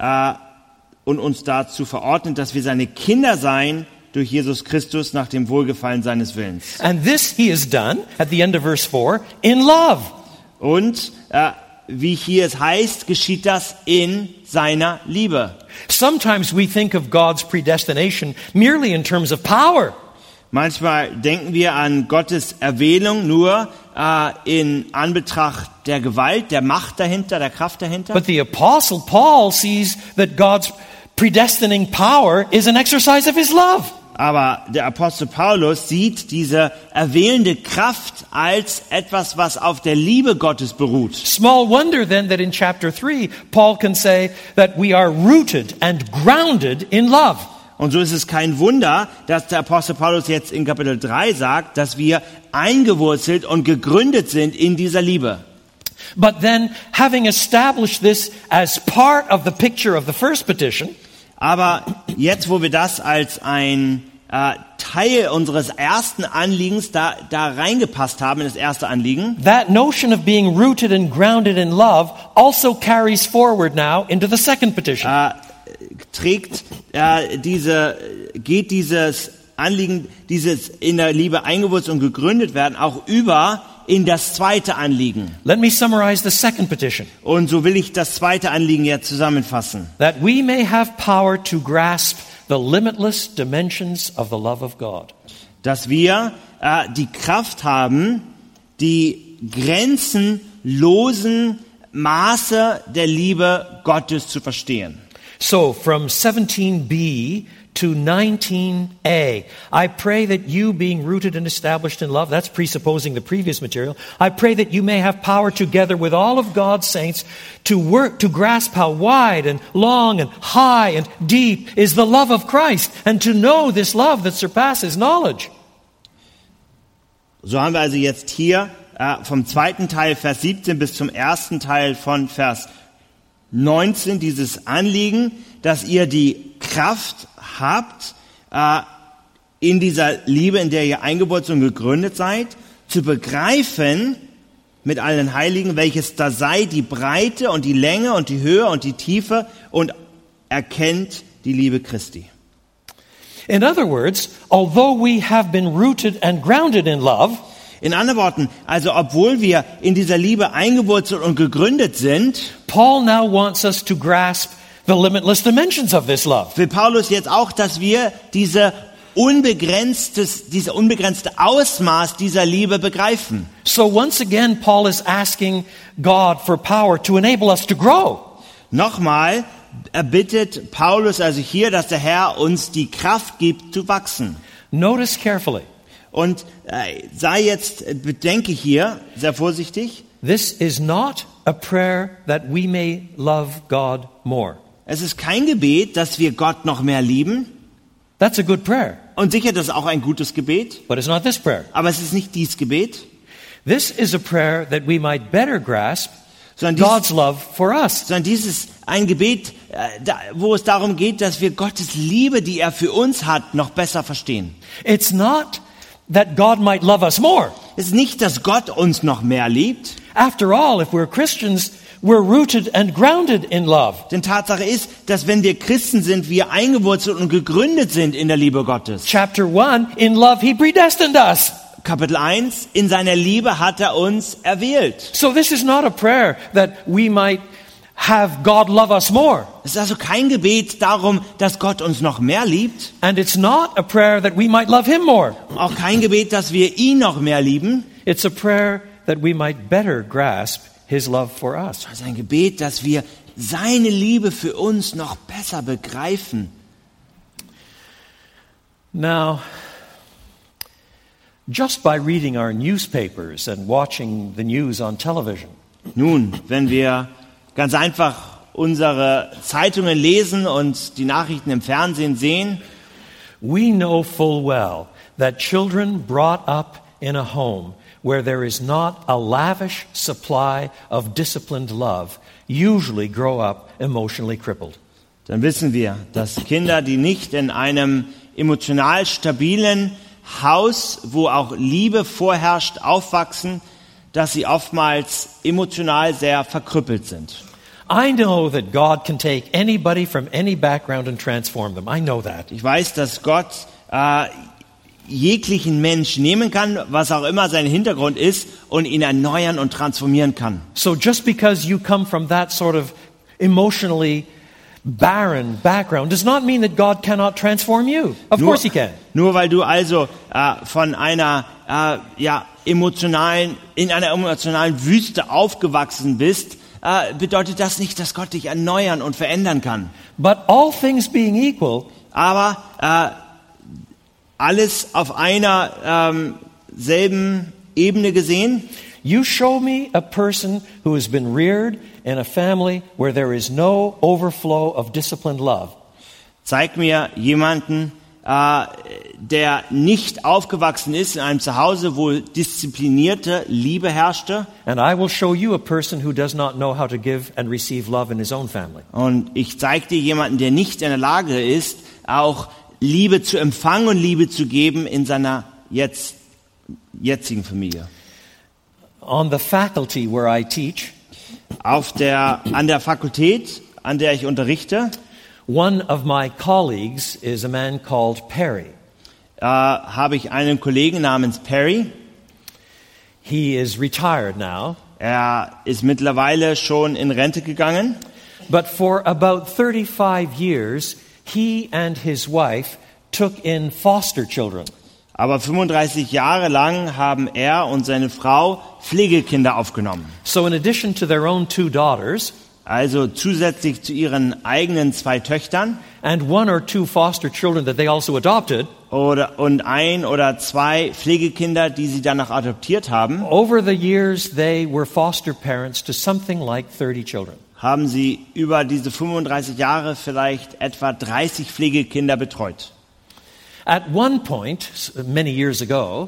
und uns dazu verordnet, dass wir seine Kinder seien durch Jesus Christus nach dem Wohlgefallen seines Willens. And this he has done, at the end of verse 4, in love. Und wie hier es heißt, geschieht das in seiner Liebe. Sometimes we think of God's predestination merely in terms of power. Manchmal denken wir an Gottes Erwählung nur in Anbetracht der Gewalt, der Macht dahinter, der Kraft dahinter. But the Apostle Paul sees that God's predestining power is an exercise of his love. Aber der Apostel Paulus sieht diese erwählende Kraft als etwas, was auf der Liebe Gottes beruht. Small wonder then that in chapter 3, Paul can say that we are rooted and grounded in love. Und so ist es kein Wunder, dass der Apostel Paulus jetzt in Kapitel 3 sagt, dass wir eingewurzelt und gegründet sind in dieser Liebe. But then, having established this as part of the picture of the first petition, Aber jetzt, wo wir das als ein Teil unseres ersten Anliegens da reingepasst haben, in das erste Anliegen, that notion of being rooted and grounded in love also carries forward now into the second petition. geht dieses Anliegen, dieses in der Liebe eingewurzelt und gegründet werden, auch über in das zweite Anliegen. Let me summarize the second petition. Und so will ich das zweite Anliegen jetzt zusammenfassen. That we may have power to grasp the limitless dimensions of the love of God. Dass wir die Kraft haben, die grenzenlosen Maße der Liebe Gottes zu verstehen. So from 17b to 19a, I pray that you, being rooted and established in love, that's presupposing the previous material, I pray that you may have power together with all of God's saints to work, to grasp how wide and long and high and deep is the love of Christ, and to know this love that surpasses knowledge. So haben wir also jetzt hier vom zweiten Teil Vers 17 bis zum ersten Teil von Vers 19 dieses Anliegen, dass ihr die Kraft habt, in dieser Liebe, in der ihr eingeboren und gegründet seid, zu begreifen mit allen Heiligen, welches da sei, die Breite und die Länge und die Höhe und die Tiefe, und erkennt die Liebe Christi. In other words, although we have been rooted and grounded in love, in anderen Worten, also obwohl wir in dieser Liebe eingewurzelt und gegründet sind, Paul now wants us to grasp the limitless dimensions of this love. Will Paulus jetzt auch, dass wir diese unbegrenzte Ausmaß dieser Liebe begreifen. So once again, Paul is asking God for power to enable us to grow. Nochmal erbittet Paulus also hier, dass der Herr uns die Kraft gibt, zu wachsen. Notice carefully. Und bedenke hier sehr vorsichtig. This is not a prayer that we may love God more. Es ist kein Gebet, dass wir Gott noch mehr lieben. That's a good prayer. Und sicher, das ist auch ein gutes Gebet. But it's not this prayer. Aber es ist nicht dieses Gebet. This is a prayer that we might better grasp God's love for us. Sondern dieses ein Gebet, wo es darum geht, dass wir Gottes Liebe, die er für uns hat, noch besser verstehen. It's not that God might love us more. Es ist nicht, dass Gott uns noch mehr liebt. After all, if we're Christians, we're rooted and grounded in love. Denn Tatsache ist, dass wenn wir Christen sind, wir eingewurzelt und gegründet sind in der Liebe Gottes. Chapter 1, in love he predestined us. Kapitel 1, in seiner Liebe hat er uns erwählt. So this is not a prayer that we might have God love us more. Es ist also kein Gebet darum, dass Gott uns noch mehr liebt. And it's not a prayer that we might love him more. Auch kein Gebet, dass wir ihn noch mehr lieben. It's a prayer that we might better grasp his love for us. Es ist ein Gebet, dass wir seine Liebe für uns noch besser begreifen. Now, just by reading our newspapers and watching the news on television, nun, wenn wir ganz einfach unsere Zeitungen lesen und die Nachrichten im Fernsehen sehen, we know full well that children brought up in a home where there is not a lavish supply of disciplined love usually grow up emotionally crippled. Dann wissen wir, dass Kinder, die nicht in einem emotional stabilen Haus, wo auch Liebe vorherrscht, aufwachsen, dass sie oftmals emotional sehr verkrüppelt sind. I know that God can take anybody from any background and transform them. I know that. Ich weiß, dass Gott jeglichen Mensch nehmen kann, was auch immer sein Hintergrund ist, und ihn erneuern und transformieren kann. So just because you come from that sort of emotionally barren background does not mean that God cannot transform you. Of course he can. Nur weil du also von einer emotionalen Wüste aufgewachsen bist, bedeutet das nicht, dass Gott dich erneuern und verändern kann. But all things being equal, aber alles auf einer selben Ebene gesehen, you show me a person who has been reared in a family where there is no overflow of disciplined love. Zeig mir jemanden, der nicht aufgewachsen ist in einem Zuhause, wo disziplinierte Liebe herrschte. And I will show you a person who does not know how to give and receive love in his own family. Und ich zeige dir jemanden, der nicht in der Lage ist, auch Liebe zu empfangen und Liebe zu geben in seiner jetzigen Familie. On the faculty where I teach, an der Fakultät, an der ich unterrichte, one of my colleagues is a man called Perry. Habe ich einen Kollegen namens Perry. He is retired now. Er ist mittlerweile schon in Rente gegangen. But for about 35 years, he and his wife took in foster children. Aber 35 Jahre lang haben er und seine Frau Pflegekinder aufgenommen. So in addition to their own 2 daughters, Also zusätzlich zu ihren eigenen 2 Töchtern and 1 or 2 foster children that they also adopted, und 1 oder 2 Pflegekinder, die sie danach adoptiert haben, over the years they were foster parents to something like 30 children. haben sie über diese 35 Jahre vielleicht etwa 30 Pflegekinder betreut. At one point, many years ago,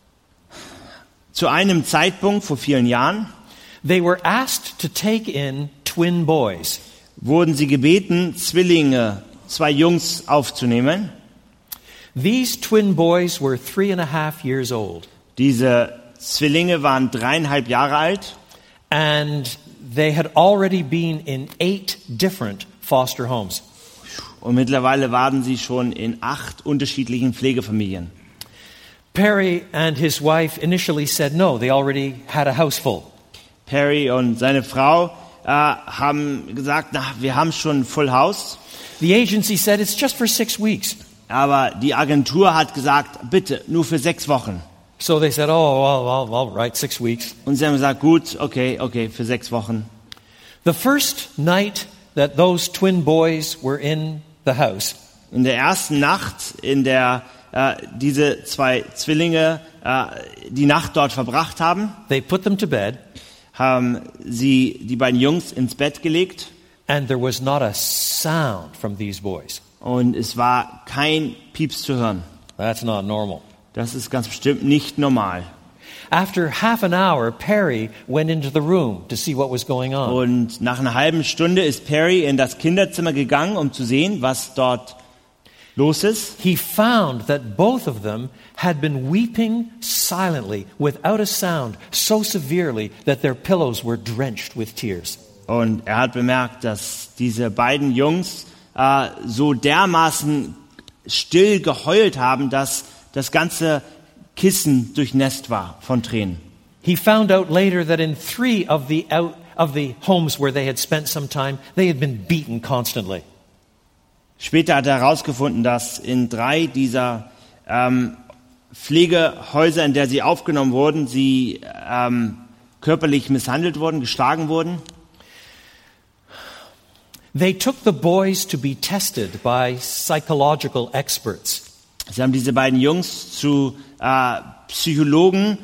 Zu einem Zeitpunkt vor vielen Jahren they were asked to take in twin boys. wurden sie gebeten, Zwillinge, 2 Jungs aufzunehmen. These twin boys were 3.5 years old, Diese Zwillinge waren 3,5 Jahre alt and they had already been in 8 different foster homes. und mittlerweile waren sie schon in 8 unterschiedlichen Pflegefamilien. Perry and his wife initially said no, they already had a house full. Perry und seine Frau haben gesagt, wir haben schon ein Full House, The agency said it's just for 6 weeks. aber die Agentur hat gesagt, bitte, nur für 6 Wochen. So they said, oh, well, all right, 6 weeks. Und sie haben gesagt, gut, okay, für 6 Wochen. The first night that those twin boys were in the house, In der ersten Nacht, in der diese 2 Zwillinge die Nacht dort verbracht haben, they put them to bed, haben sie die beiden Jungs ins Bett gelegt and there was not a sound from these boys. und es war kein Pieps zu hören. That's not normal. Das ist ganz bestimmt nicht normal. After half an hour, Perry went into the room to see what was going on. Und nach einer halben Stunde ist Perry in das Kinderzimmer gegangen, um zu sehen, was dort los ist. He found that both of them had been weeping silently, without a sound, so severely that their pillows were drenched with tears. Und er hat bemerkt, dass diese beiden Jungs so dermaßen still geheult haben, dass das ganze Kissen durchnässt war von Tränen. He found out later that in 3 of the homes where they had spent some time, they had been beaten constantly. Später hat er herausgefunden, dass in 3 dieser Pflegehäuser, in der sie aufgenommen wurden, sie körperlich misshandelt wurden, geschlagen wurden. They took the boys to be tested by psychological experts. Sie haben diese beiden Jungs zu psychologischen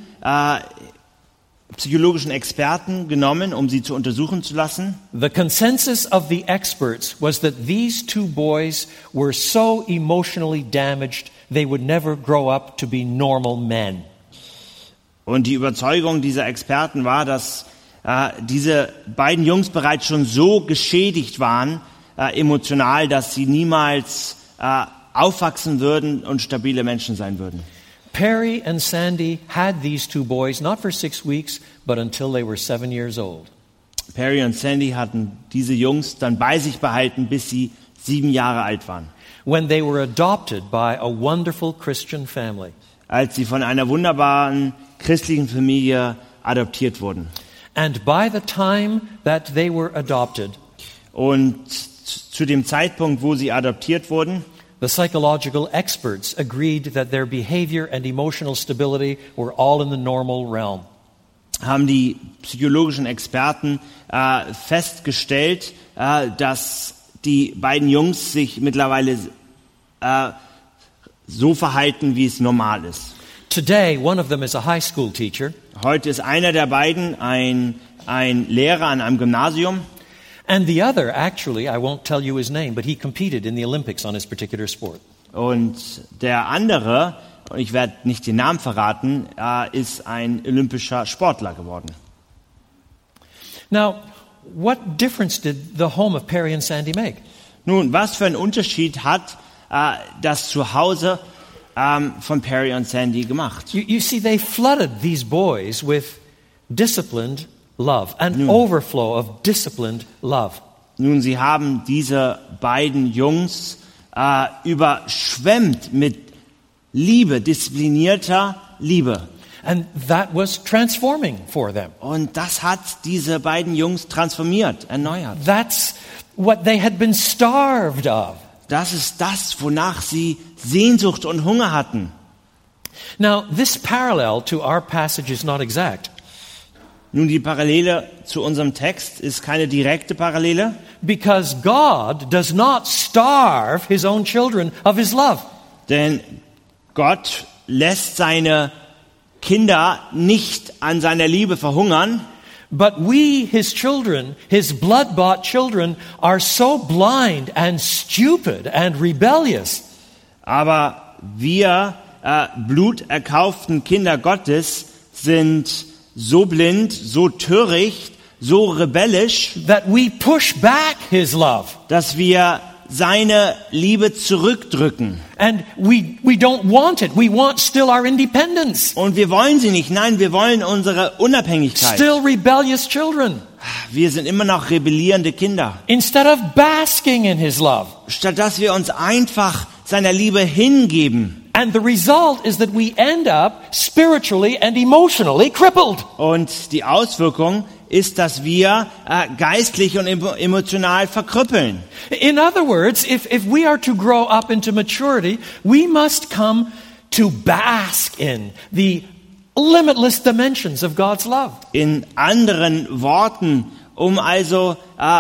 Experten genommen, um sie zu untersuchen zu lassen. The consensus of the experts was that these 2 boys were so emotionally damaged they would never grow up to be normal men. Und die Überzeugung dieser Experten war, dass diese beiden Jungs bereits schon so geschädigt waren, emotional, dass sie niemals aufwachsen würden und stabile Menschen sein würden. Perry and Sandy had these 2 boys not for 6 weeks, but until they were 7 years old. Perry und Sandy hatten diese Jungs dann bei sich behalten, bis sie 7 Jahre alt waren. When they were adopted by a wonderful Christian family. Als sie von einer wunderbaren christlichen Familie adoptiert wurden. And by the time that they were adopted, Und zu dem Zeitpunkt, wo sie adoptiert wurden, the psychological experts agreed that their behavior and emotional stability were all in the normal realm. haben die psychologischen Experten festgestellt, dass die beiden Jungs sich mittlerweile so verhalten, wie es normal ist. Today, one of them is a high school teacher, Heute ist einer der beiden ein Lehrer an einem Gymnasium and the other, actually, I won't tell you his name, but he competed in the Olympics on his particular sport. und der andere, und ich werde nicht den Namen verraten, ist ein olympischer Sportler geworden. Now, what difference did the home of Perry and Sandy make? Nun, was für einen Unterschied hat das Zuhause von Perry und Sandy gemacht? You see, they flooded these boys with disciplined love, an overflow of disciplined love. Nun, sie haben diese beiden Jungs überschwemmt mit Liebe, disziplinierter Liebe. And that was transforming for them. Und das hat diese beiden Jungs transformiert, erneuert. That's what they had been starved of. Das ist das, wonach sie Sehnsucht und Hunger hatten. Now, this parallel to our passage is not exact. Nun, die Parallele zu unserem Text ist keine direkte Parallele, Because God does not starve his own children of his love. denn Gott lässt seine Kinder nicht an seiner Liebe verhungern, But we, his children, his blood-bought children, are so blind and stupid and rebellious aber wir bluterkauften Kinder Gottes sind so blind, so töricht, so rebellisch, that we push back his love. dass wir seine Liebe zurückdrücken. And we don't want it. We want still our independence. Und wir wollen sie nicht. Nein, wir wollen unsere Unabhängigkeit. Still rebellious children. Wir sind immer noch rebellierende Kinder. Instead of basking in his love. Statt dass wir uns einfach seiner Liebe hingeben. And the result is that we end up spiritually and emotionally crippled. Und die Auswirkung ist, dass wir geistlich und emotional verkrüppeln. In other words, if we are to grow up into maturity, we must come to bask in the limitless dimensions of God's love. In anderen Worten, um also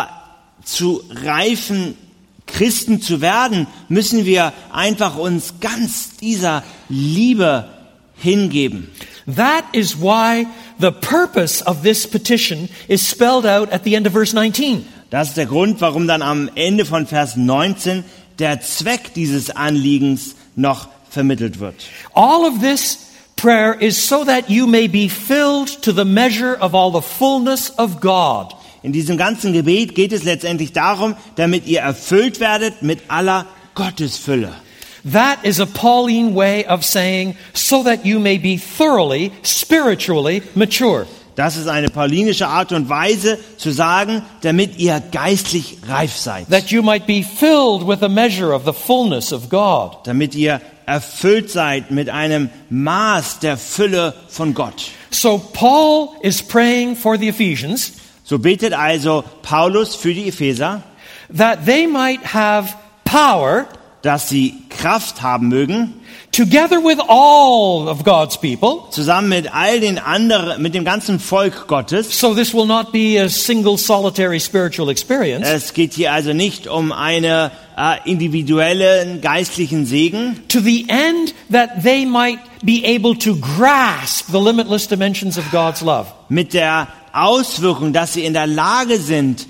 zu reifen Christen zu werden, müssen wir einfach uns ganz dieser Liebe hingeben. That is why the purpose of this petition is spelled out at the end of verse 19. Das ist der Grund, warum dann am Ende von Vers 19 der Zweck dieses Anliegens noch vermittelt wird. All of this prayer is so that you may be filled to the measure of all the fullness of God. In diesem ganzen Gebet geht es letztendlich darum, damit ihr erfüllt werdet mit aller Gottesfülle. That is a Pauline way of saying, so that you may be thoroughly, spiritually mature. Das ist eine paulinische Art und Weise zu sagen, damit ihr geistlich reif seid. That you might be filled with a measure of the fullness of God. Damit ihr erfüllt seid mit einem Maß der Fülle von Gott. So Paul is praying for the Ephesians. So betet also Paulus für die Epheser, that they might have power, dass sie Kraft haben mögen, together with all of God's people. Zusammen mit all den anderen, mit dem ganzen Volk Gottes. So this will not be a single solitary spiritual experience. Es geht hier also nicht um eine individuellen geistlichen Segen. To the end that they might be able to grasp the limitless dimensions of God's love. Mit der Auswirkung, dass sie in der Lage sind,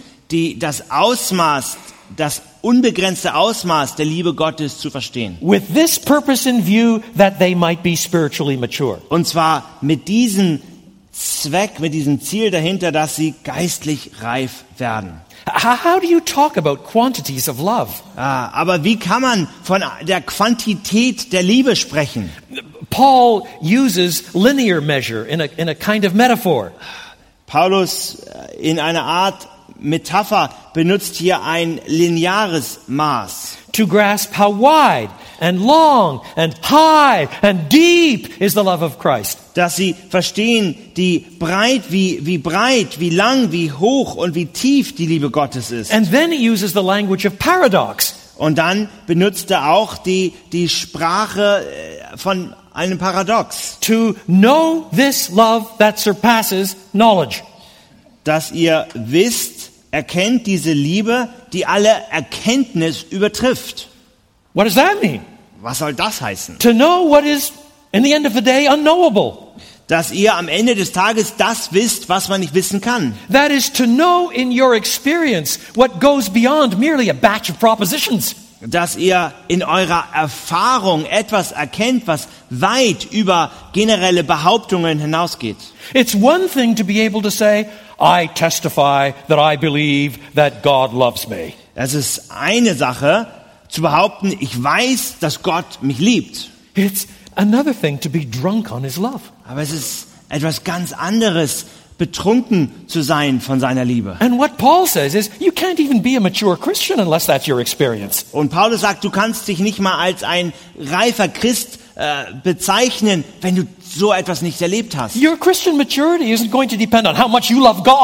das unbegrenzte Ausmaß der Liebe Gottes zu verstehen. With this purpose in view, that they might be spiritually mature. Und zwar mit diesem Zweck, mit diesem Ziel dahinter, dass sie geistlich reif werden. How do you talk about quantities of love? Aber wie kann man von der Quantität der Liebe sprechen? Paul uses linear measure in a kind of metaphor. Paulus in einer Art Metapher benutzt hier ein lineares Maß. To grasp how wide and long and high and deep is the love of Christ. Dass sie verstehen, wie breit, wie lang, wie hoch und wie tief die Liebe Gottes ist. And then he uses the language of paradox. Und dann benutzt er auch die Sprache von einem Paradox. To know this love that surpasses knowledge. Dass ihr erkennt diese Liebe, die alle Erkenntnis übertrifft. What does that mean? Was soll das heißen? To know what is, in the end of the day, unknowable. Dass ihr am Ende des Tages das wisst, was man nicht wissen kann. That is to know in your experience what goes beyond merely a batch of propositions. Dass ihr in eurer Erfahrung etwas erkennt, was weit über generelle Behauptungen hinausgeht. It's one thing to be able to say, I testify that I believe that God loves me. Es ist eine Sache, zu behaupten, ich weiß, dass Gott mich liebt. It's another thing to be drunk on his love. Aber es ist etwas ganz anderes, betrunken zu sein von seiner Liebe. And what Paul says is, you can't even be a mature Christian unless that's your experience. Und Paulus sagt, du kannst dich nicht mal als ein reifer Christ bezeichnen, wenn du so etwas nicht erlebt hast. Your Christian maturity isn't going to depend on how much you love God.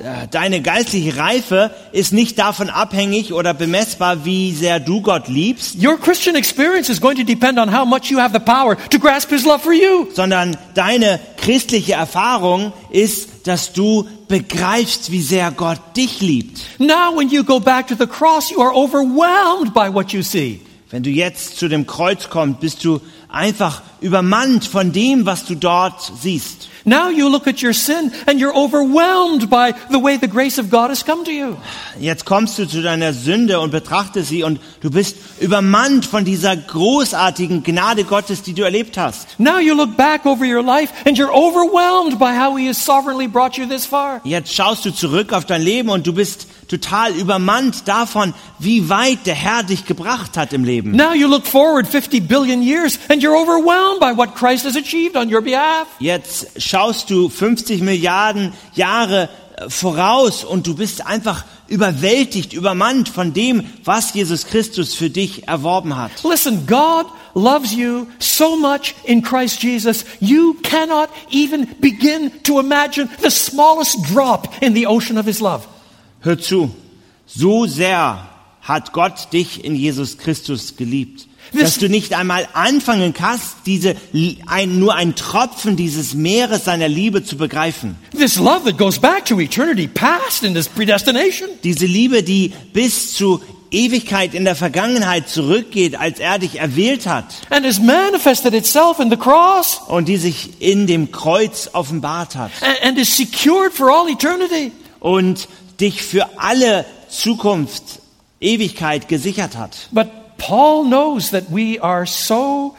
deine geistliche Reife ist nicht davon abhängig oder bemessbar, wie sehr du Gott liebst, Your Christian experience is going to depend on how much you have the power to grasp His love for you. sondern deine christliche Erfahrung ist, dass du begreifst, wie sehr Gott dich liebt. Now when you go back to the cross, you are overwhelmed by what you see. Wenn du jetzt zu dem Kreuz kommst, bist du einfach übermannt von dem, was du dort siehst. Now you look at your sin and you're overwhelmed by the way the grace of God has come to you. Jetzt kommst du zu deiner Sünde und betrachtest sie und du bist übermannt von dieser großartigen Gnade Gottes, die du erlebt hast. Now you look back over your life and you're overwhelmed by how He has sovereignly brought you this far. Jetzt schaust du zurück auf dein Leben und du bist total übermannt davon, wie weit der Herr dich gebracht hat im Leben. Now you look forward 50 billion years and you're overwhelmed by what Christ has achieved on your behalf. Jetzt schaust du 50 Milliarden Jahre voraus und du bist einfach überwältigt, übermannt von dem, was Jesus Christus für dich erworben hat. Listen, God loves you so much in Christ Jesus, you cannot even begin to imagine the smallest drop in the ocean of His love. Hör zu, so sehr hat Gott dich in Jesus Christus geliebt, dass du nicht einmal anfangen kannst, nur ein Tropfen dieses Meeres seiner Liebe zu begreifen. This love that goes back to eternity past in this predestination. Diese Liebe, die bis zu Ewigkeit in der Vergangenheit zurückgeht, als er dich erwählt hat. And has manifested itself in the cross. Und die sich in dem Kreuz offenbart hat. And is secured for all eternity. Und dich für alle Zukunft, Ewigkeit gesichert hat. But Paul knows that we are so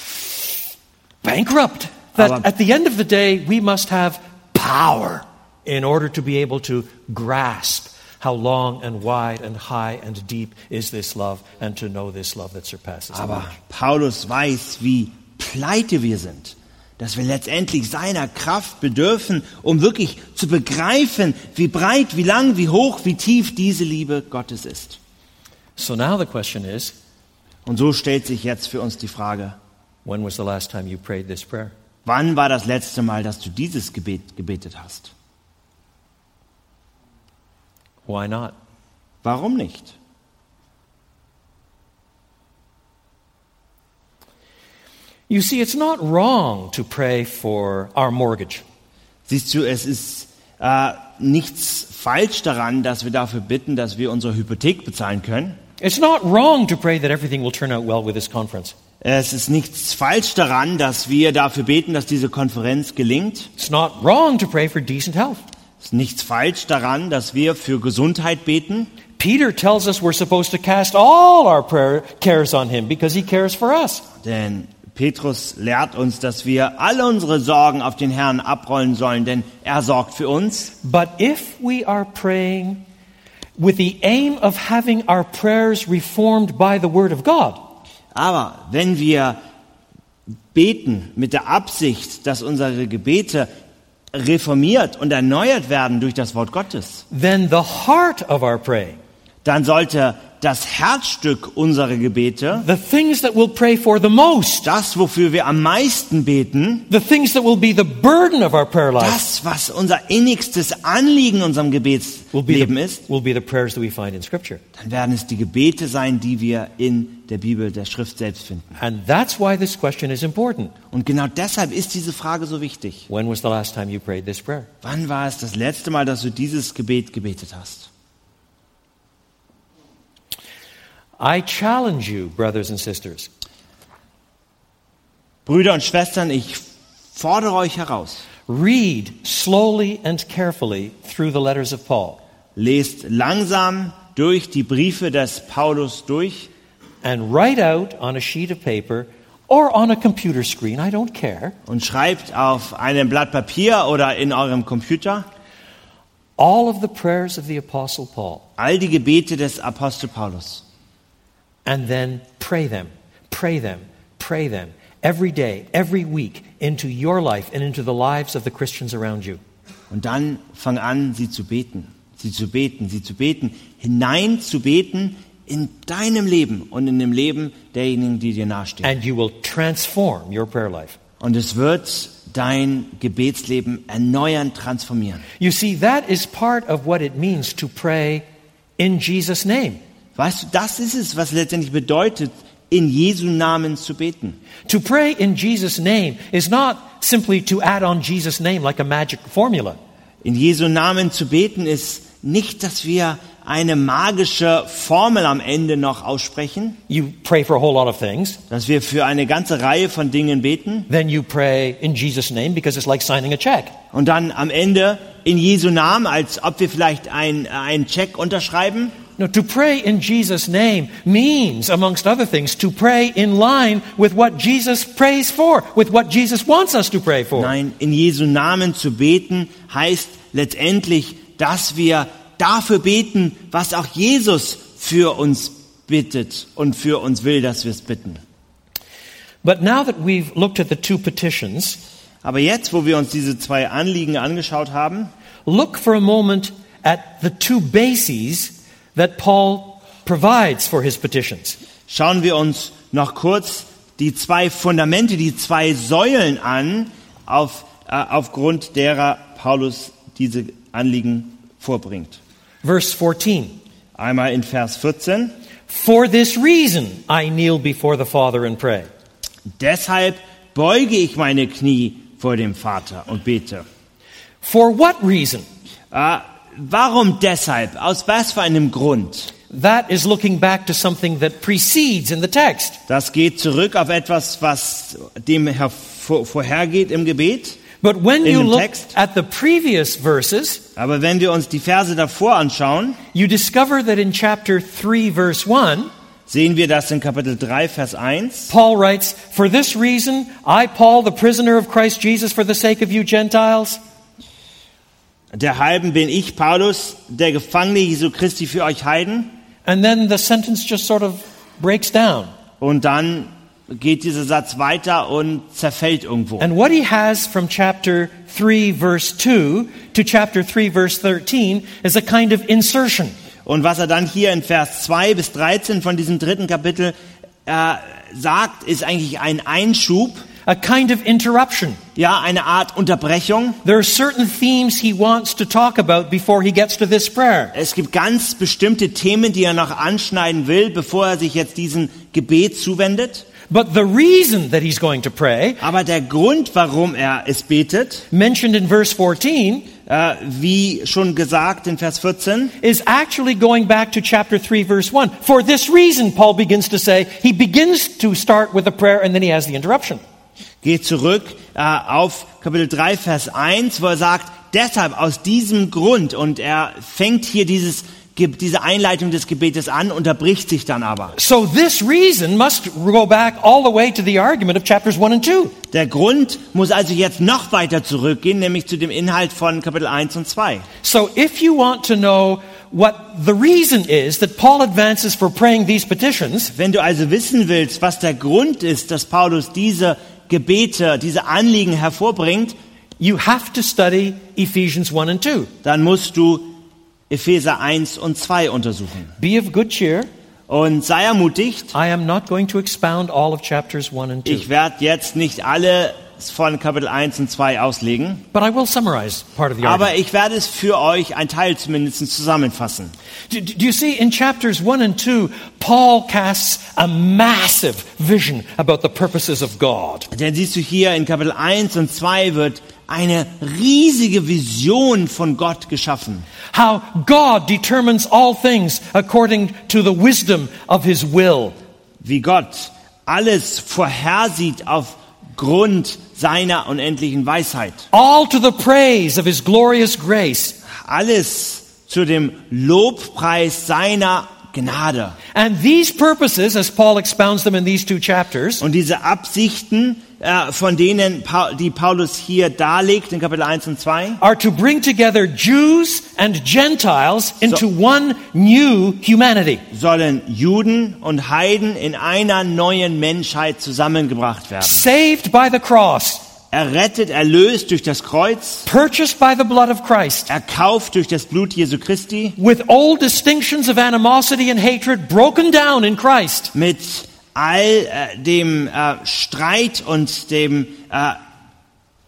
bankrupt that at the end of the day we must have power in order to be able to grasp how long and wide and high and deep is this love and to know this love that surpasses Aber knowledge. Paulus weiß, wie pleite wir sind, dass wir letztendlich seiner Kraft bedürfen, um wirklich zu begreifen, wie breit, wie lang, wie hoch, wie tief diese Liebe Gottes ist. So now the question is, Und so stellt sich jetzt für uns die Frage, when was the last time you prayed this prayer? wann war das letzte Mal, dass du dieses Gebet gebetet hast? Why not? Warum nicht? You see, it's not wrong to pray for our mortgage. Siehst du, es ist nichts falsch daran, dass wir dafür bitten, dass wir unsere Hypothek bezahlen können. It's not wrong to pray that everything will turn out well with this conference. Es ist nichts falsch daran, dass wir dafür beten, dass diese Konferenz gelingt. It's not wrong to pray for decent health. Es ist nichts falsch daran, dass wir für Gesundheit beten. Peter tells us we're supposed to cast all our cares on Him because He cares for us. Denn Petrus lehrt uns, dass wir alle unsere Sorgen auf den Herrn abrollen sollen, denn er sorgt für uns. But if we are praying with the aim of having our prayers reformed by the Word of God, Aber wenn wir beten mit der Absicht, dass unsere Gebete reformiert und erneuert werden durch das Wort Gottes, then the heart of our praying, dann sollte das Herzstück unserer Gebete, the things that we'll pray for the most, das, wofür wir am meisten beten, the things that will be the burden of our prayer life, das, was unser innigstes Anliegen in unserem Gebetsleben ist, will be the prayers that we find in Scripture. dann werden es die Gebete sein, die wir in der Bibel, der Schrift selbst finden. And that's why this question is important. Und genau deshalb ist diese Frage so wichtig. When was the last time you prayed this prayer? Wann war es das letzte Mal, dass du dieses Gebet gebetet hast? I challenge you, brothers and sisters, Brüder und Schwestern, ich fordere euch heraus. read slowly and carefully through the letters of Paul Lest langsam durch die Briefe des Paulus durch and write out on a sheet of paper or on a computer screen, I don't care, und schreibt auf einem Blatt Papier oder in eurem Computer all of the prayers of the Apostle Paul. all die Gebete des Apostel Paulus. And then pray them every day, every week into your life and into the lives of the Christians around you. Und dann fang an, sie zu beten, hinein zu beten in deinem Leben und in dem Leben derjenigen, die dir nahestehen. And you will transform your prayer life. Und es wird dein Gebetsleben erneuern, transformieren. You see, that is part of what it means to pray in Jesus' name. Weißt du, das ist es, was letztendlich bedeutet, in Jesu Namen zu beten. To pray in Jesus' name is not simply to add on Jesus' name like a magic formula. In Jesu Namen zu beten ist nicht, dass wir eine magische Formel am Ende noch aussprechen, You pray for a whole lot of things. dass wir für eine ganze Reihe von Dingen beten Then you pray in Jesus' name because it's like signing a check. und dann am Ende in Jesu Namen, als ob wir vielleicht einen Check unterschreiben. No, to pray in Jesus' name means, amongst other things, to pray in line with what Jesus prays for, with what Jesus wants us to pray for. Nein, in Jesu Namen zu beten heißt letztendlich, dass wir dafür beten, was auch Jesus für uns bittet und für uns will, dass wir es bitten. But now that we've looked at the two petitions, Aber jetzt, wo wir uns diese zwei Anliegen angeschaut haben, look for a moment at the two bases that Paul provides for his petitions. schauen wir uns noch kurz die zwei Fundamente, die zwei Säulen an, aufgrund derer Paulus diese Anliegen vorbringt. Verse 14. Einmal in Vers 14. For this reason I kneel before the Father and pray. Deshalb beuge ich meine Knie vor dem Vater und bete. For what reason? Warum deshalb? Aus was für einem Grund? That is looking back to something that precedes in the text. Das geht zurück auf etwas, was dem vorhergeht im Gebet. But when In you dem look Text. at the previous verses, Aber wenn wir uns die Verse davor anschauen, you discover that in chapter 3, verse 1, sehen wir das in Kapitel 3, Vers 1. Paul writes, For this reason, I, Paul, the prisoner of Christ Jesus, for the sake of you Gentiles. Derhalben bin ich, Paulus, der Gefangene Jesu Christi für euch Heiden. And then the sentence just sort of breaks down. Und dann geht dieser Satz weiter und zerfällt irgendwo. And what he has from chapter 3, verse 2 to chapter 3, verse 13 is a kind of insertion. Und was er dann hier in Vers 2 bis 13 von diesem dritten Kapitel sagt, ist eigentlich ein Einschub, A kind of interruption. ja, eine Art Unterbrechung. There are certain themes he wants to talk about before he gets to this prayer. Es gibt ganz bestimmte Themen, die er noch anschneiden will, bevor er sich jetzt diesem Gebet zuwendet. But the reason that he's going to pray, Aber der Grund, warum er es betet, mentioned in verse 14, wie schon gesagt in Vers 14, is actually going back to chapter 3, verse 1. For this reason, Paul begins to say, he begins to start with a prayer and then he has the interruption. geht zurück auf Kapitel 3, Vers 1, wo er sagt, deshalb aus diesem Grund, und er fängt hier diese Einleitung des Gebetes an, unterbricht sich dann aber. So this reason must go back all the way to the argument of chapters 1 and 2. Der Grund muss also jetzt noch weiter zurückgehen, nämlich zu dem Inhalt von Kapitel 1 und 2. So if you want to know what the reason is that Paul advances for praying these petitions, Wenn du also wissen willst, was der Grund ist, dass Paulus diese Gebete, diese Anliegen hervorbringt, you have to study Ephesians 1 and 2. dann musst du Epheser 1 und 2 untersuchen. Be of good cheer. Und sei ermutigt, I am not going to expound all of chapters 1 and 2, ich werde jetzt nicht alle von Kapitel 1 und 2 auslegen, but I will summarize part of the aber argument. ich werde es für euch, ein Teil zumindest, zusammenfassen. Do you see, in chapters 1 and 2, Paul casts a massive vision about the purposes of God. Denn siehst du hier in Kapitel 1 und 2 wird eine riesige Vision von Gott geschaffen. How God determines all things according to the wisdom of his will. Wie Gott alles vorhersieht aufgrund seiner unendlichen Weisheit. All to the praise of his glorious grace. Alles zu dem Lobpreis seiner Gnade. And these purposes, as Paul expounds them in these two chapters, Und diese Absichten, von denen die Paulus hier darlegt in Kapitel 1 und 2, are to bring together Jews and Gentiles into one new humanity. sollen Juden und Heiden in einer neuen Menschheit zusammengebracht werden. Saved by the cross, Errettet, erlöst durch das Kreuz, purchased by the blood of Christ, erkauft durch das Blut Jesu Christi, with old distinctions of animosity and hatred broken down in Christ, mit all dem Streit und dem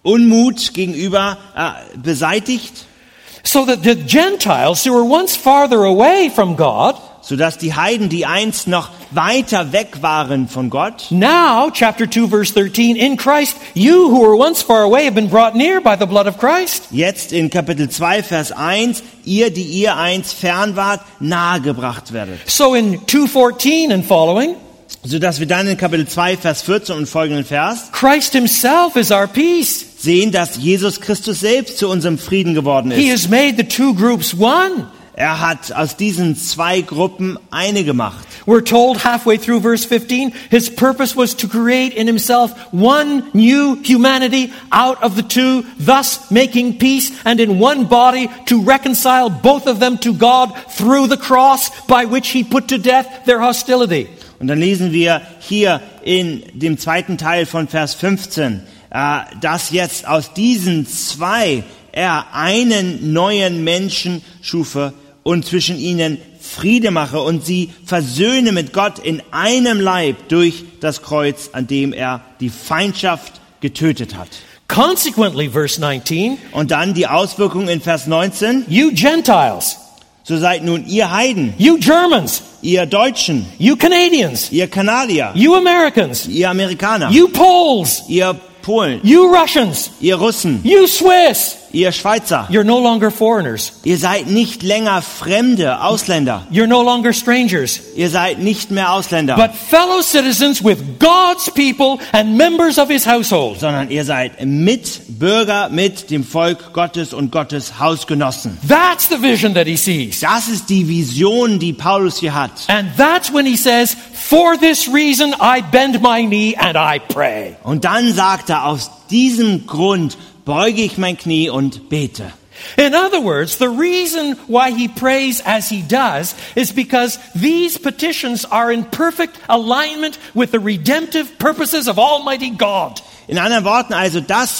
Unmut gegenüber beseitigt, so that the Gentiles who were once farther away from God, sodass die Heiden, die einst noch weiter weg waren von Gott, now, chapter 2, verse 13, in Christ, you who were once far away have been brought near by the blood of Christ. jetzt in Kapitel 2, Vers 1, ihr, die ihr einst fern wart, nahegebracht werdet. So in 2:14 and following, Sodass wir dann in Kapitel 2, Vers 14 und folgenden Vers Christ himself is our peace. sehen, dass Jesus Christus selbst zu unserem Frieden geworden He ist. has made the two groups one. Er hat aus diesen zwei Gruppen eine gemacht. We're told halfway through verse 15, his purpose was to create in himself one new humanity out of the two, thus making peace, and in one body to reconcile both of them to God through the cross, by which he put to death their hostility. Und dann lesen wir hier in dem zweiten Teil von Vers 15, dass jetzt aus diesen zwei er einen neuen Menschen schufe und zwischen ihnen Friede mache und sie versöhne mit Gott in einem Leib durch das Kreuz, an dem er die Feindschaft getötet hat. Consequently, verse 19, Und dann die Auswirkungen in Vers 19. you Gentiles, So seid nun ihr Heiden, you Germans, ihr Deutschen, you Canadians, ihr Kanadier, you Americans, ihr Amerikaner, you Poles, ihr Polen, you Russians, ihr Russen, you Swiss. ihr Schweizer. You're no longer foreigners. Ihr seid nicht länger Fremde, Ausländer. You're no longer strangers, Ihr seid nicht mehr Ausländer, but fellow citizens with God's people and members of his household. sondern ihr seid Mitbürger mit dem Volk Gottes und Gottes Hausgenossen. That's the vision that he sees. Das ist die Vision, die Paulus hier hat. And that's when he says, for this reason I bend my knee and I pray. Und dann sagt er, aus diesem Grund beuge ich mein Knie und bete. In other words, the reason why he prays as he does is because these petitions are in perfect alignment with the redemptive purposes of Almighty God. In anderen Worten also, das,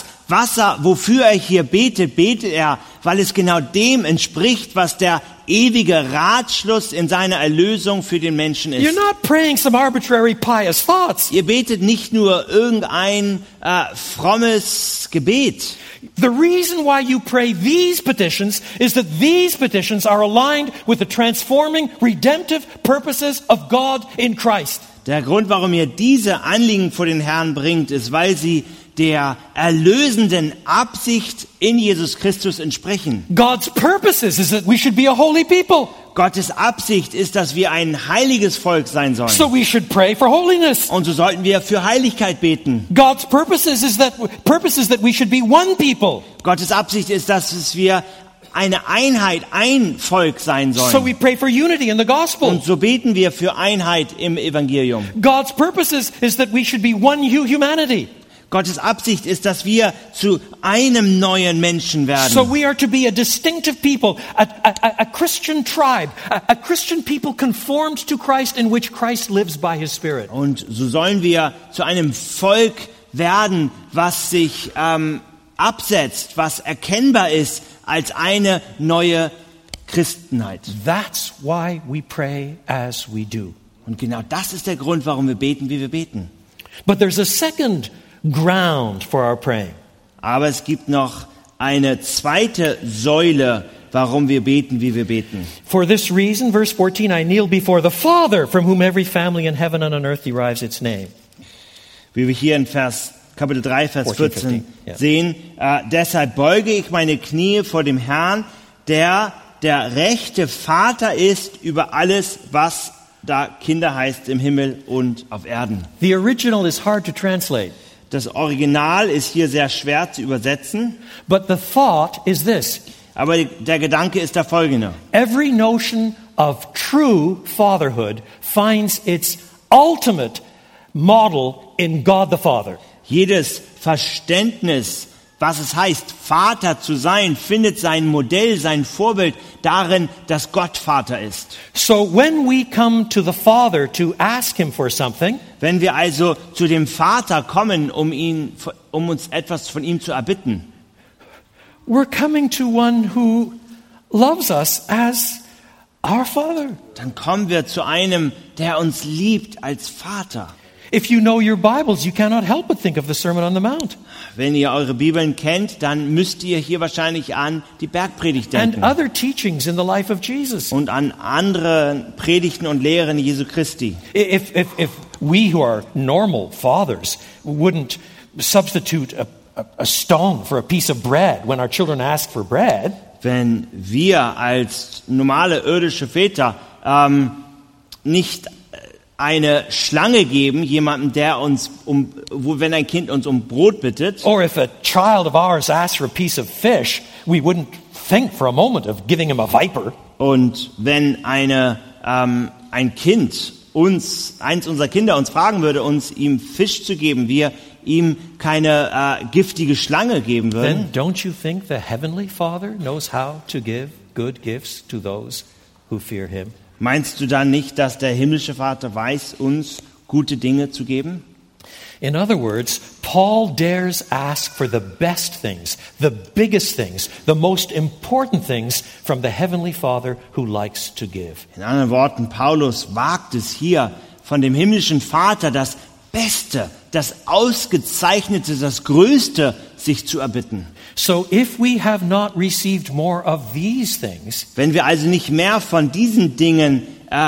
wofür er hier betet, betet er, weil es genau dem entspricht, was der ewige Ratschluss in seiner Erlösung für den Menschen ist. You're not praying some arbitrary pious thoughts. Ihr betet nicht nur irgendein frommes Gebet. The reason why you pray these petitions is that these petitions are aligned with the transforming, redemptive purposes of God in Christ. Der Grund, warum ihr diese Anliegen vor den Herrn bringt, ist, weil sie der erlösenden Absicht in Jesus Christus entsprechen. God's purposes is that we should be a holy people. Gottes Absicht ist, dass wir ein heiliges Volk sein sollen. So we should pray for holiness. Und so sollten wir für Heiligkeit beten. God's purposes is that we should be one people. Gottes Absicht ist, dass wir eine Einheit, ein Volk sein So sollen. we pray for unity in the gospel. Und so beten wir für Einheit im Evangelium. God's purposes is that we should be one humanity. Gottes Absicht ist, dass wir zu einem neuen Menschen werden. So we are to be a distinctive people, a Christian tribe, a Christian people conformed to Christ in which Christ lives by his Spirit. Und so sollen wir zu einem Volk werden, was sich absetzt, was erkennbar ist als eine neue Christenheit. That's why we pray as we do. Und genau das ist der Grund, warum wir beten, wie wir beten. But there's a second ground for our praying. Aber es gibt noch eine zweite Säule, warum wir beten, wie wir beten. For this reason, verse 14, I kneel before the Father, from whom every family in heaven and on earth derives its name. Wie wir hier in Kapitel 3, Vers 14 sehen, deshalb beuge ich meine Knie vor dem Herrn, der rechte Vater ist über alles, was da Kinder heißt im Himmel und auf Erden. The original is hard to translate. Das Original ist hier sehr schwer zu übersetzen, But the thought is this. aber der Gedanke ist der folgende. Every notion of true fatherhood finds its ultimate model in God the Father. Jedes Verständnis, was es heißt, Vater zu sein, findet sein Modell, sein Vorbild darin, dass Gott Vater ist. So when we come to the Father to ask him for something, Wenn wir also zu dem Vater kommen, um uns etwas von ihm zu erbitten, we're coming to one who loves us as our Father. dann kommen wir zu einem, der uns liebt als Vater. If you know your Bibles, you cannot help but think of the Sermon on the Mount. Wenn ihr eure Bibeln kennt, dann müsst ihr hier wahrscheinlich an die Bergpredigt denken. And other teachings in the life of Jesus. Und an andere Predigten und Lehren Jesu Christi. If we who are normal fathers wouldn't substitute a stone for a piece of bread when our children ask for bread. Wenn wir als normale irdische Väter nicht eine Schlange geben, jemandem, der uns wenn ein Kind uns um Brot bittet. Or if a child of ours asks for a piece of fish, we wouldn't think for a moment of giving him a viper. Und wenn ein Kind eins unserer Kinder uns fragen würde, ihm Fisch zu geben, wir ihm keine giftige Schlange geben würden. Then don't you think the Heavenly Father knows how to give good gifts to those who fear Him? Meinst du dann nicht, dass der himmlische Vater weiß, uns gute Dinge zu geben? In other words, Paul dares ask for the best things, the biggest things, the most important things from the Heavenly Father who likes to give. In anderen Worten, Paulus wagt es hier von dem himmlischen Vater das Beste, das Ausgezeichnete, das Größte sich zu erbitten. So if we have not received more of these things, wenn wir also nicht mehr von diesen Dingen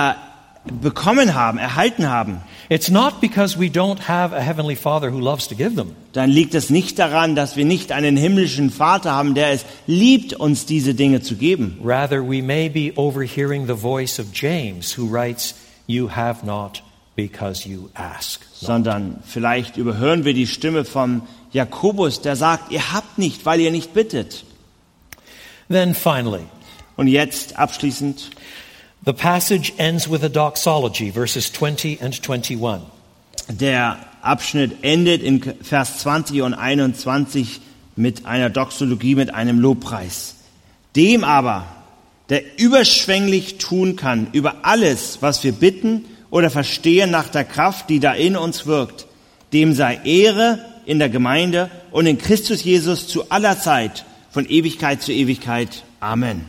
erhalten haben, it's not because we don't have a Heavenly Father who loves to give them. Dann liegt es nicht daran, dass wir nicht einen himmlischen Vater haben, der es liebt, uns diese Dinge zu geben. Rather, we may be overhearing the voice of James, who writes, "You have not because you ask not." Sondern vielleicht überhören wir die Stimme von Jakobus, der sagt, ihr habt nicht, weil ihr nicht bittet. Then finally, und jetzt abschließend, the passage ends with a doxology, verses 20 and 21. Der Abschnitt endet in Vers 20 und 21 mit einer Doxologie, mit einem Lobpreis. Dem aber, der überschwänglich tun kann über alles, was wir bitten oder verstehen nach der Kraft, die da in uns wirkt, dem sei Ehre in der Gemeinde und in Christus Jesus zu aller Zeit, von Ewigkeit zu Ewigkeit. Amen.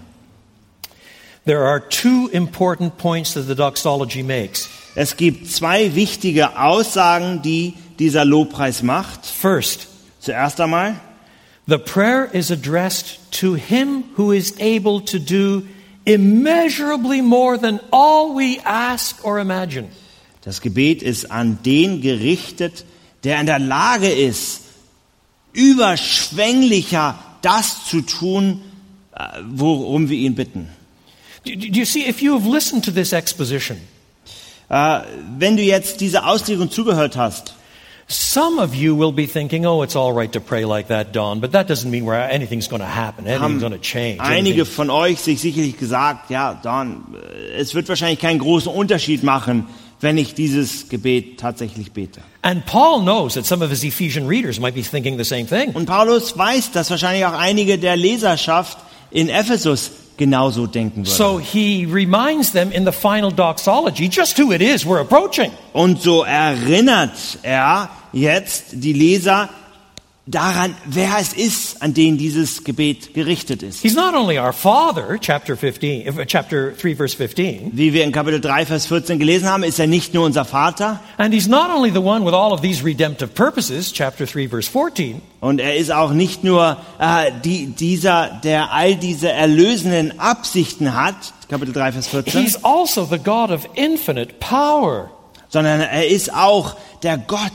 There are two important points that the doxology makes. Es gibt zwei wichtige Aussagen, die dieser Lobpreis macht. First, zuerst einmal, the prayer is addressed to Him who is able to do immeasurably more than all we ask or imagine. Das Gebet ist an den gerichtet, der in der Lage ist, überschwänglicher das zu tun, worum wir ihn bitten. Do you see, if you have listened to this exposition, wenn du jetzt dieser Auslegung zugehört hast, some of you will be thinking, oh, it's all right to pray like that, Don, but that doesn't mean anything's going to happen, anything's going to change. Einige von euch sich sicherlich gesagt, ja, Don, es wird wahrscheinlich keinen großen Unterschied machen, wenn ich dieses Gebet tatsächlich bete. And Paul knows that some of his Ephesian readers might be thinking the same thing. Und Paulus weiß, dass wahrscheinlich auch einige der Leserschaft in Ephesus genauso denken würden. So he reminds them in the final doxology just who it is we're approaching. Und so erinnert er jetzt die Leser daran, wer es ist, an den dieses Gebet gerichtet ist. He's not only our Father, chapter 3, verse 15. Wie wir in Kapitel 3, Vers 14 gelesen haben, ist er nicht nur unser Vater. And he's not only the one with all of these redemptive purposes, chapter 3, verse 14. Und er ist auch nicht nur dieser, der all diese erlösenden Absichten hat, Kapitel 3, Vers 14. He's also the God of infinite power. Sondern er ist auch der Gott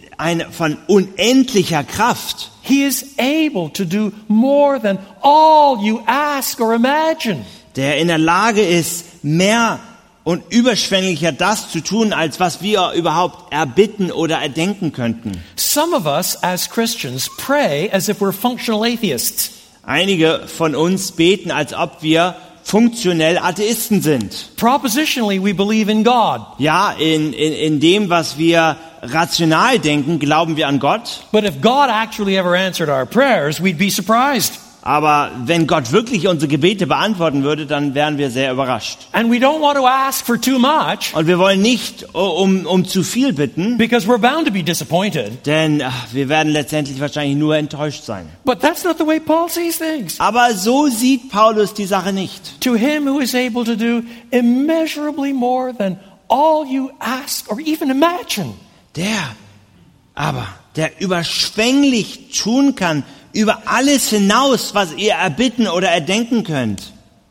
von unendlicher Kraft. He is able to do more than all you ask or imagine. Der in der Lage ist, mehr und überschwänglicher das zu tun, als was wir überhaupt erbitten oder erdenken könnten. Some of us as Christians pray as if we're functional atheists. Einige von uns beten, als ob wir funktionell Atheisten sind. Propositionally we believe in God. Ja, in dem, was wir rational denken, glauben wir an Gott. But if God actually ever answered our prayers, we'd be surprised. Aber wenn Gott wirklich unsere Gebete beantworten würde, dann wären wir sehr überrascht. And we don't want to ask for too much. Und wir wollen nicht um zu viel bitten. Because we're bound to be disappointed. Denn wir werden letztendlich wahrscheinlich nur enttäuscht sein. But that's not the way Paul sees things. Aber so sieht Paulus die Sache nicht. To him who is able to do immeasurably more than all you ask or even imagine. der überschwänglich tun kann, über alles hinaus, was ihr erbitten oder erdenken könnt.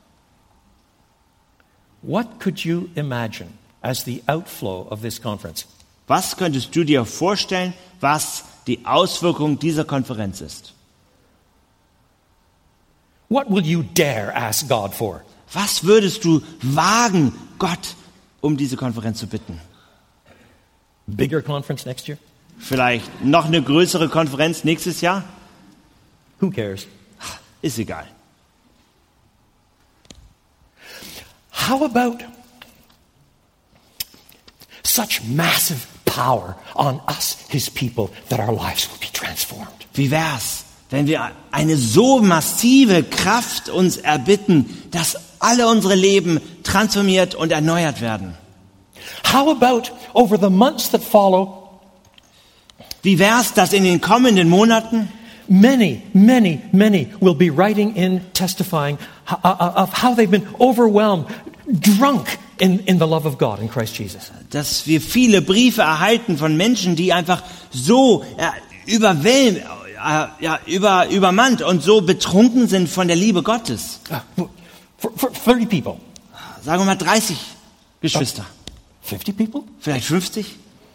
What could you imagine as the outflow of this conference? Was könntest du dir vorstellen, was die Auswirkung dieser Konferenz ist? What will you dare ask God for? Was würdest du wagen, Gott um diese Konferenz zu bitten? Bigger conference next year? Vielleicht noch eine größere Konferenz nächstes Jahr? Who cares? Ist egal. How about such massive power on us, his people, that our lives will be transformed? Wie wär's, wenn wir eine so massive Kraft uns erbitten, dass alle unsere Leben transformiert und erneuert werden? How about over the months that follow, Wie wär's, dass in den kommenden Monaten many will be writing in, testifying of how they've been overwhelmed, drunk in the love of God in Christ Jesus. dass wir viele Briefe erhalten von Menschen, die einfach so übermannt und so betrunken sind von der Liebe Gottes. For 30 people, Sagen wir mal 30 Geschwister. 50 people, Vielleicht 50,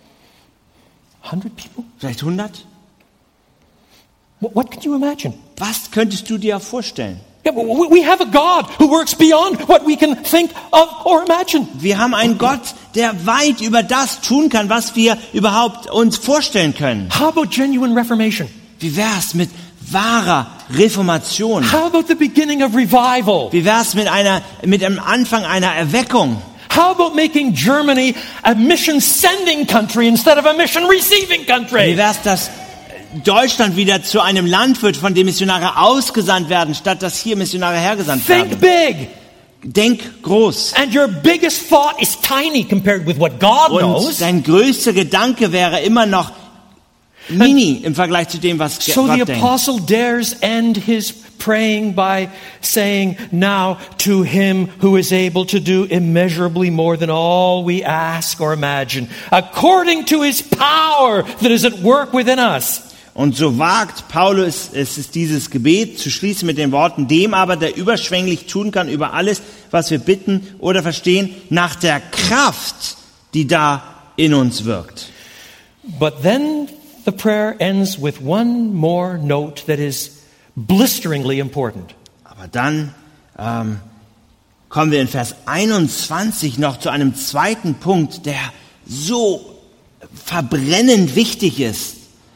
100 people. vielleicht 100. What could you imagine? Was könntest du dir vorstellen? Yeah, we have a God who works beyond what we can think of or imagine. Wir haben einen Gott, der weit über das tun kann, was wir überhaupt uns vorstellen können. How about genuine reformation? Wie wär's mit wahrer Reformation? How about the beginning of revival? Wie wär's mit dem Anfang einer Erweckung? How about making Germany a mission-sending country instead of a mission-receiving Wie country? wär's, dass Deutschland wieder zu einem Land wird, von dem Missionare ausgesandt werden, statt dass hier Missionare hergesandt Think werden? big. Denk groß. And your biggest thought is tiny compared with what God knows. Und dein größter Gedanke wäre immer noch mini im Vergleich zu dem, was So the Gott denkt. apostle dares end his praying by saying, now to him who is able to do immeasurably more than all we ask or imagine, according to his power that is at work within us. Und so wagt Paulus es ist dieses Gebet zu schließen mit den Worten, dem aber, der überschwänglich tun kann über alles, was wir bitten oder verstehen, nach der Kraft, die da in uns wirkt. But then the prayer ends with one more note that is blisteringly important. Aber dann kommen wir in Vers 21 noch zu einem zweiten Punkt, der so verbrennend wichtig ist.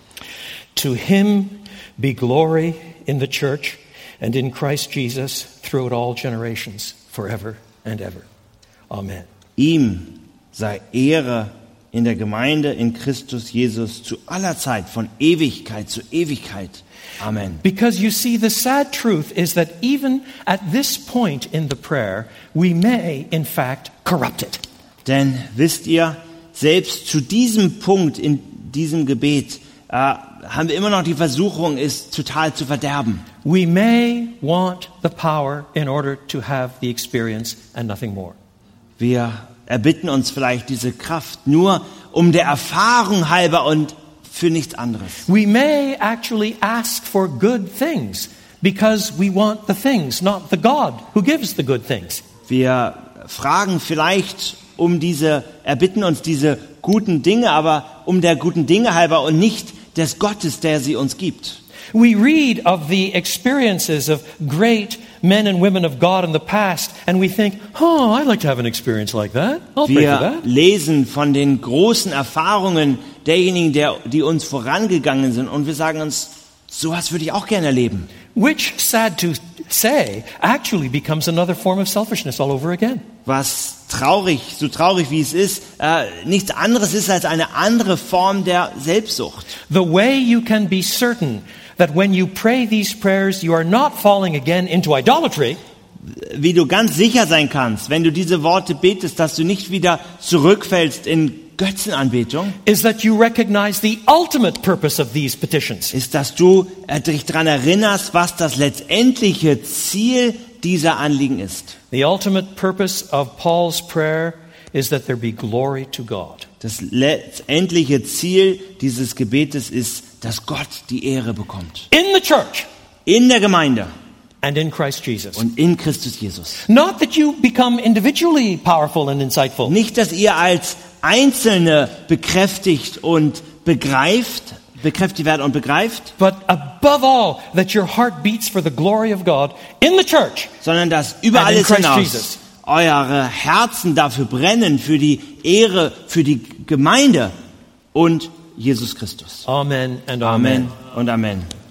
To him be glory in the church and in Christ Jesus throughout all generations, forever and ever. Amen. Ihm sei Ehre in der Gemeinde in Christus Jesus zu aller Zeit, von Ewigkeit zu Ewigkeit. Amen. Because you see, the sad truth is that even at this point in the prayer, we may, in fact, corrupt it. Denn wisst ihr, selbst zu diesem Punkt in diesem Gebet haben wir immer noch die Versuchung, es total zu verderben. We may want the power in order to have the experience and nothing more. Wir erbitten uns vielleicht diese Kraft nur um der Erfahrung halber und für nichts anderes. We may actually ask for good things because we want the things, not the God who gives the good things. Wir fragen vielleicht erbitten uns diese guten Dinge, aber um der guten Dinge halber und nicht des Gottes, der sie uns gibt. We read of the experiences of great men and women of God in the past, and we think, oh, I'd like to have an experience like that. I'll pray for Wir that. lesen von den großen Erfahrungen derjenigen, die uns vorangegangen sind, und wir sagen uns, sowas würde ich auch gerne erleben. Which, sad to say, actually becomes another form of selfishness all over again. Was so traurig wie es ist, nichts anderes ist als eine andere Form der Selbstsucht. The way you can be certain that when you pray these prayers, you are not falling again into idolatry, Wie du ganz sicher sein kannst, wenn du diese Worte betest, dass du nicht wieder zurückfällst in Götzenanbetung, is that you recognize the ultimate purpose of these petitions. ist, dass du dich daran erinnerst, was das letztendliche Ziel dieser Anliegen ist. The ultimate purpose of Paul's prayer is that there be glory to God. Das letztendliche Ziel dieses Gebetes ist, dass Gott die Ehre bekommt. In the church In der Gemeinde and in Christ Jesus. und in Christus Jesus. Not that you become individually powerful and insightful. Nicht, dass ihr als Einzelne bekräftigt werdet und begreift, But above all, that your heart beats for the glory of God in the church. sondern dass über And in alles Christ hinaus Jesus. eure Herzen dafür brennen, für die Ehre, für die Gemeinde und Jesus Christus. Amen and amen. Amen und Amen.